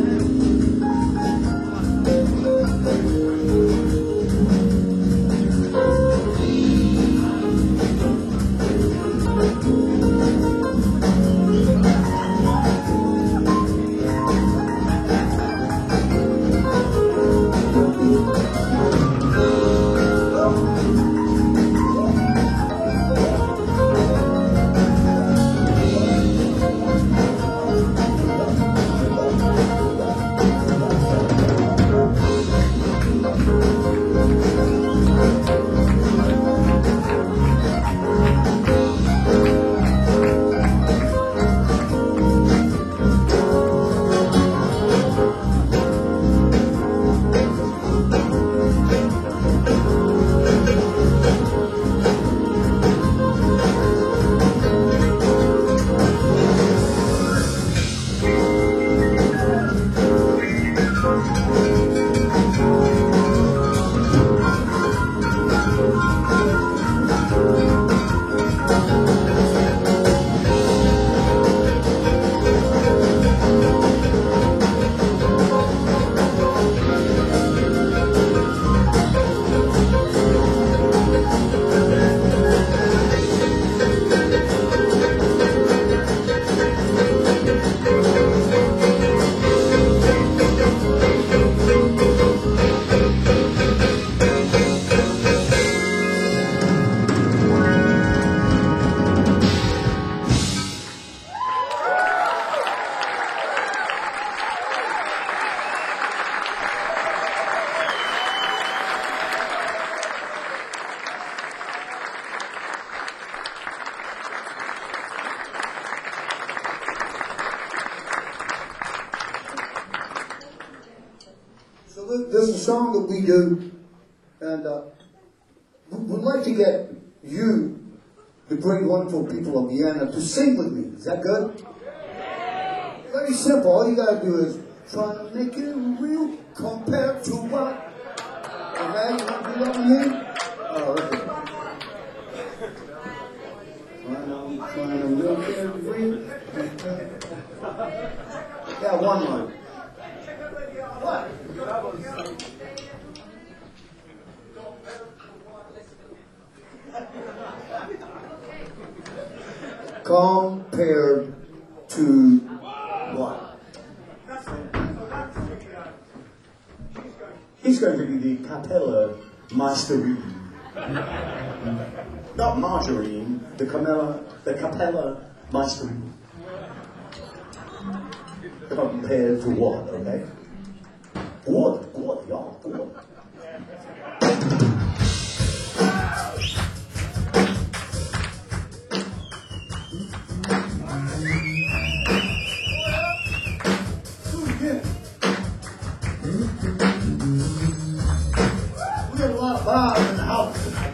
So th- there's a song that we do, and uh, we- we'd like to get you, the great wonderful people of Vienna, to sing with me. Is that good? Very simple. All you gotta do is try to make it real compared to what. Okay, you want to do that with me? Oh, okay. Trying to, trying to make it real. Yeah, one line. What? Compared to what? He's going to be the Capella Meisterine. Not margarine, the Camella, the Capella Meisterine. Compared to what, okay? What? What, y'all? What? We got a lot of bars in the house tonight.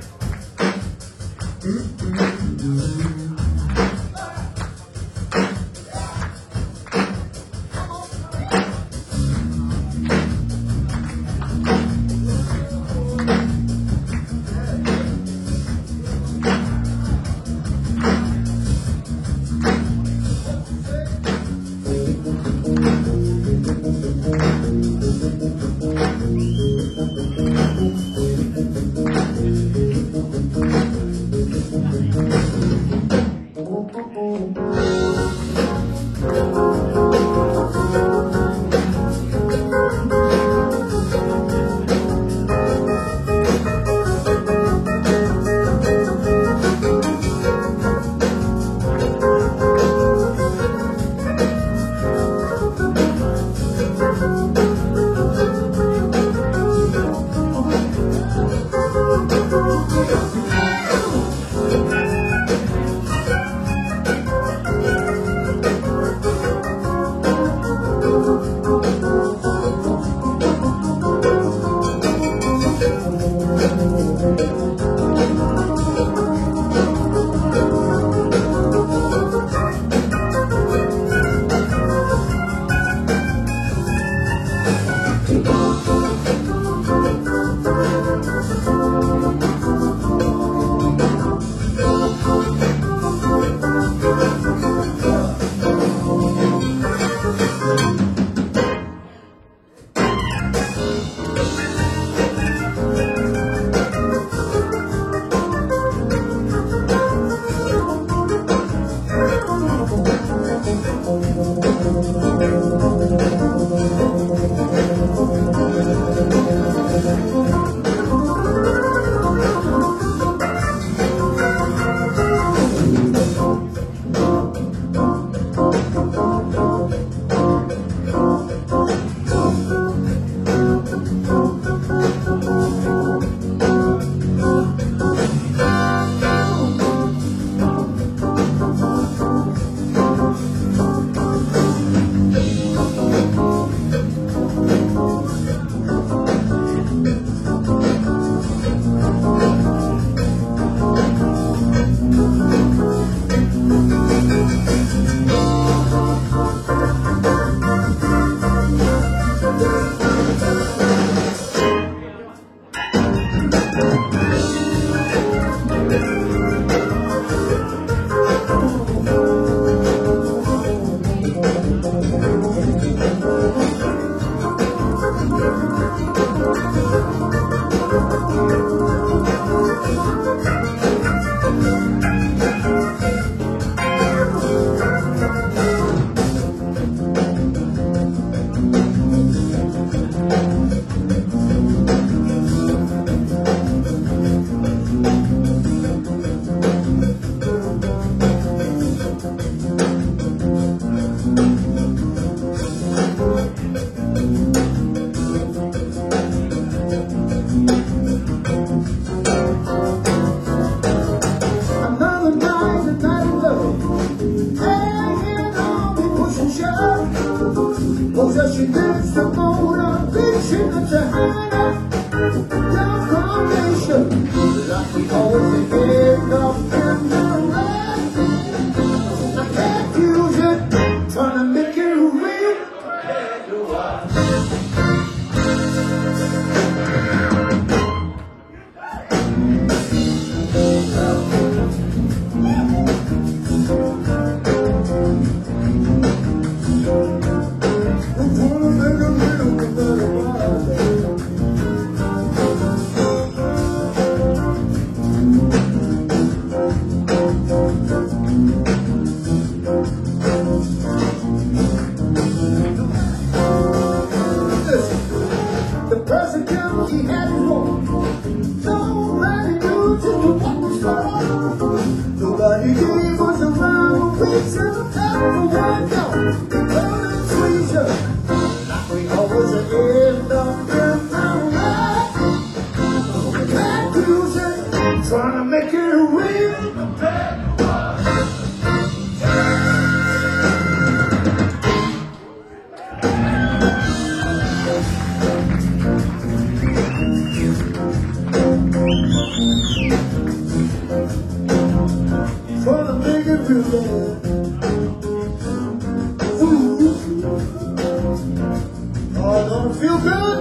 Another night, a night of love. Hanging on, we push and shove. Possession is the motivation that you hang up. Down foundation, like we always end up in the right. I can't use it, trying to make it real. The president, he had his role. Nobody knew just what was wrong. Nobody gave us a round of reason to tell for one go. We couldn't squeeze her. Like we always end up in the right. Can't use it, trying to make it real. Trying to make it real. Ooh. Oh, don't feel good.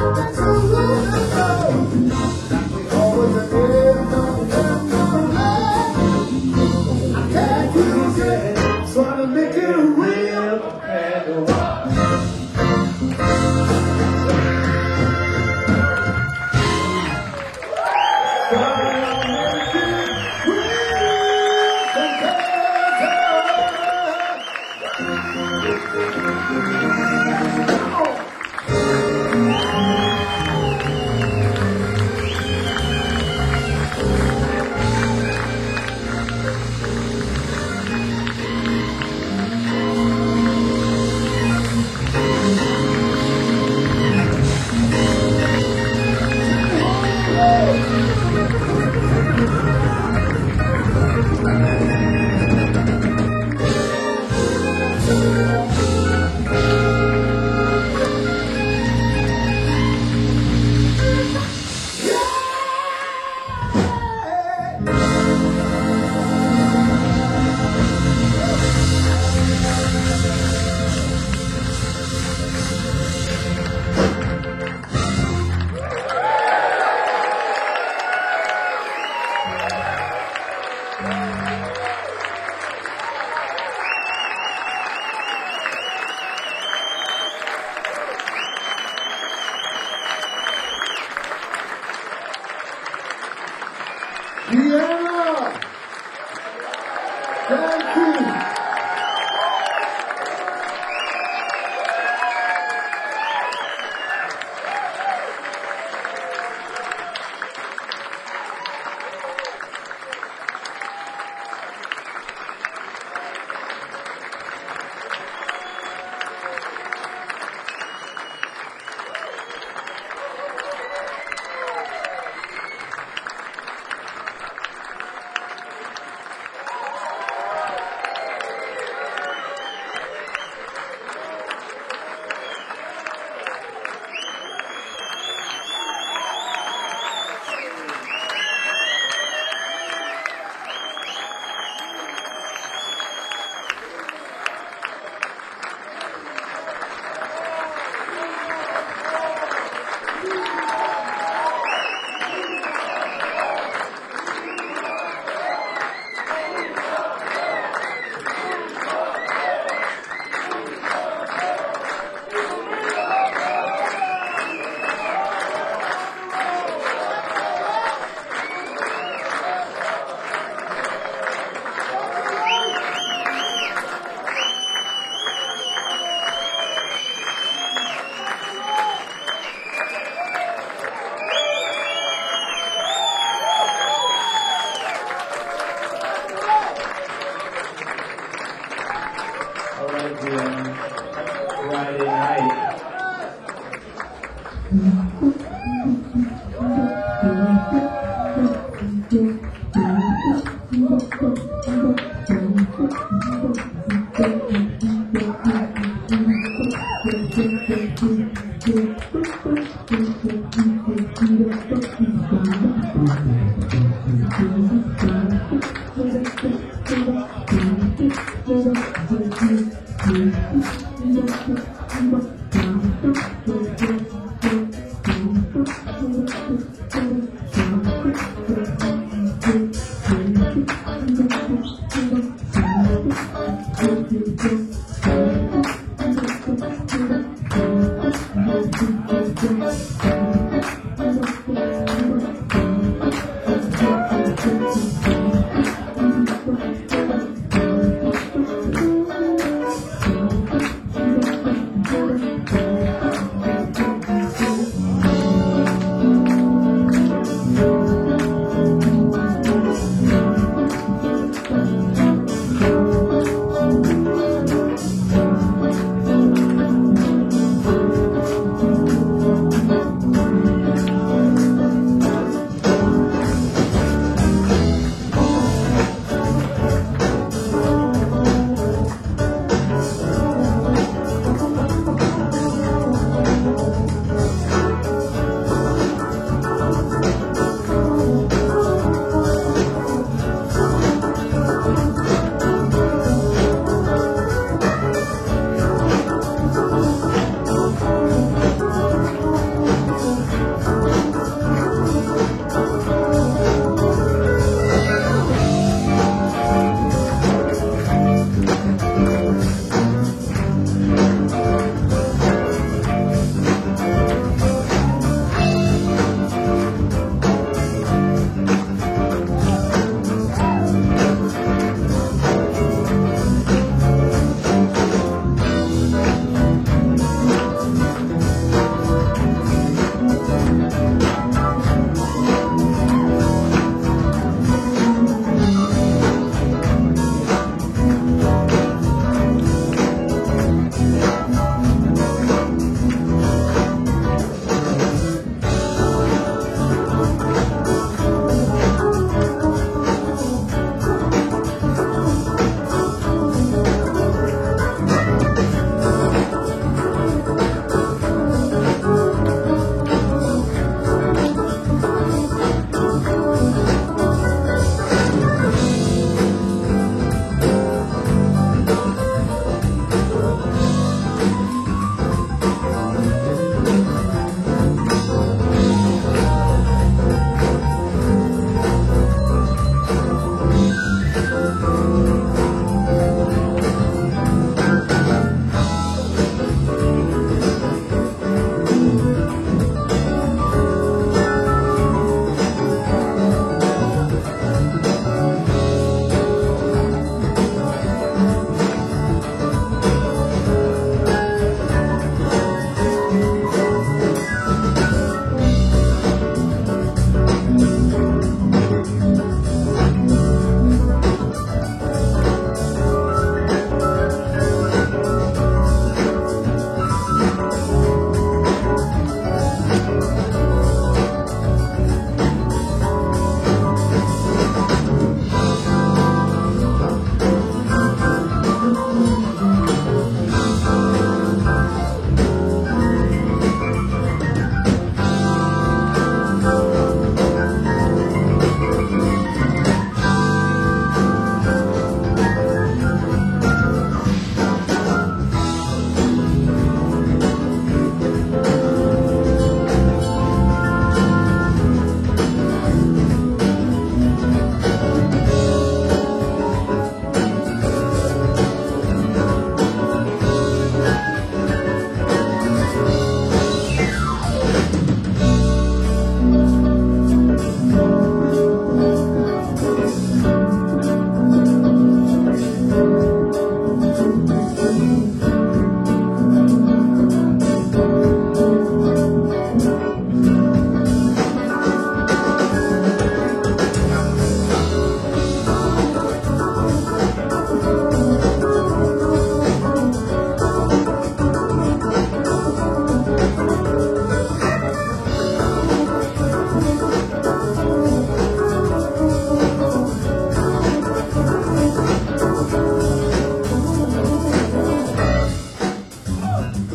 Trying to make it real and Vienna! Thank you! Friday night.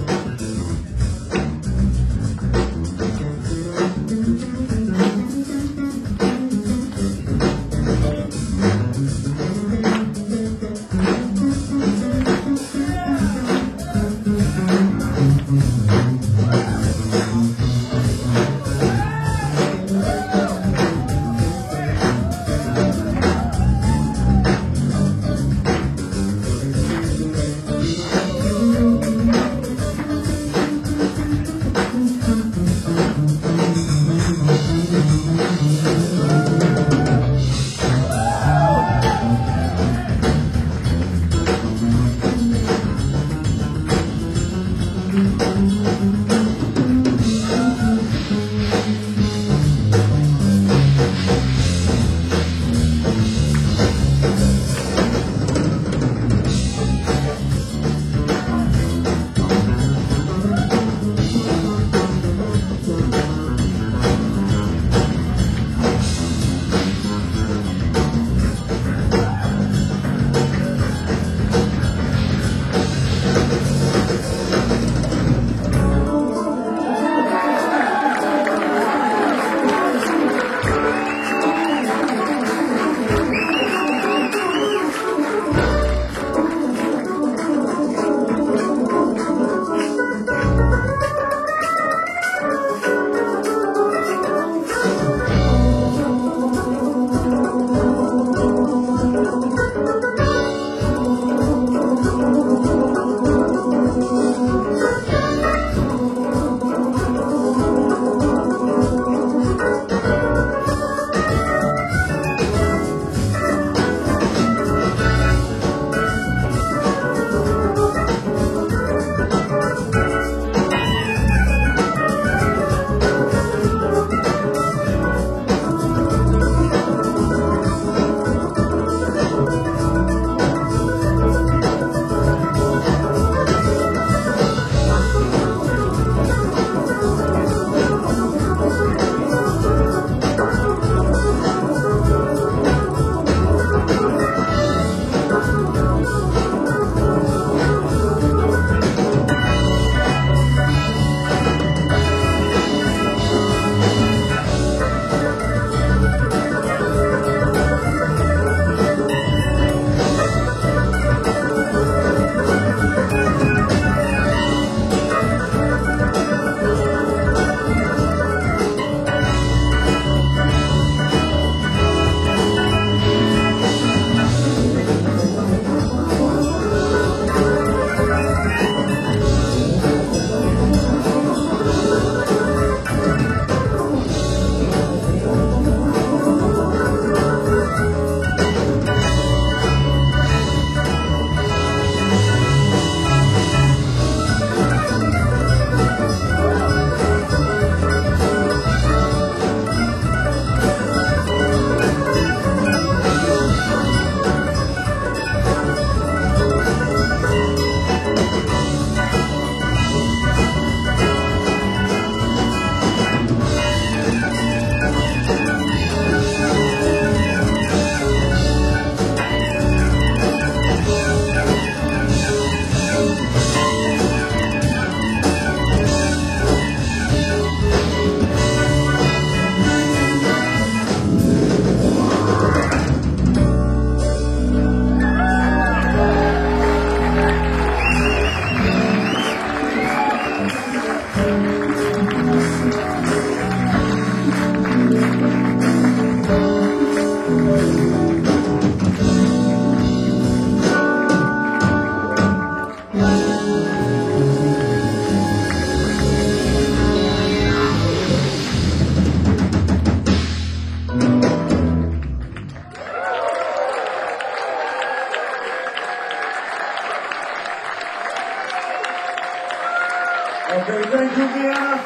Okay, thank you, Vienna.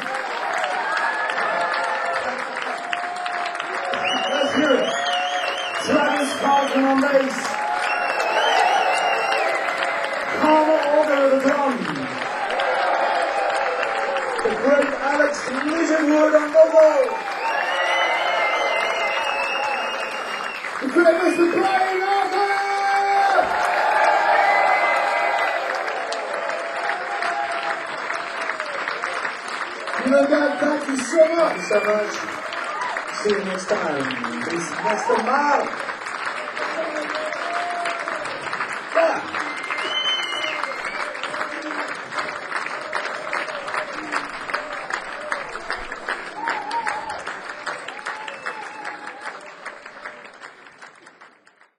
Let's hear it. Travis Carlton on bass. Carla Auger the drums. The great Alex Lisenwood on vocal. The great Mister Brian Auger. You know that, thank you so much. Thank you so much. See you next time. This is Mister Mark.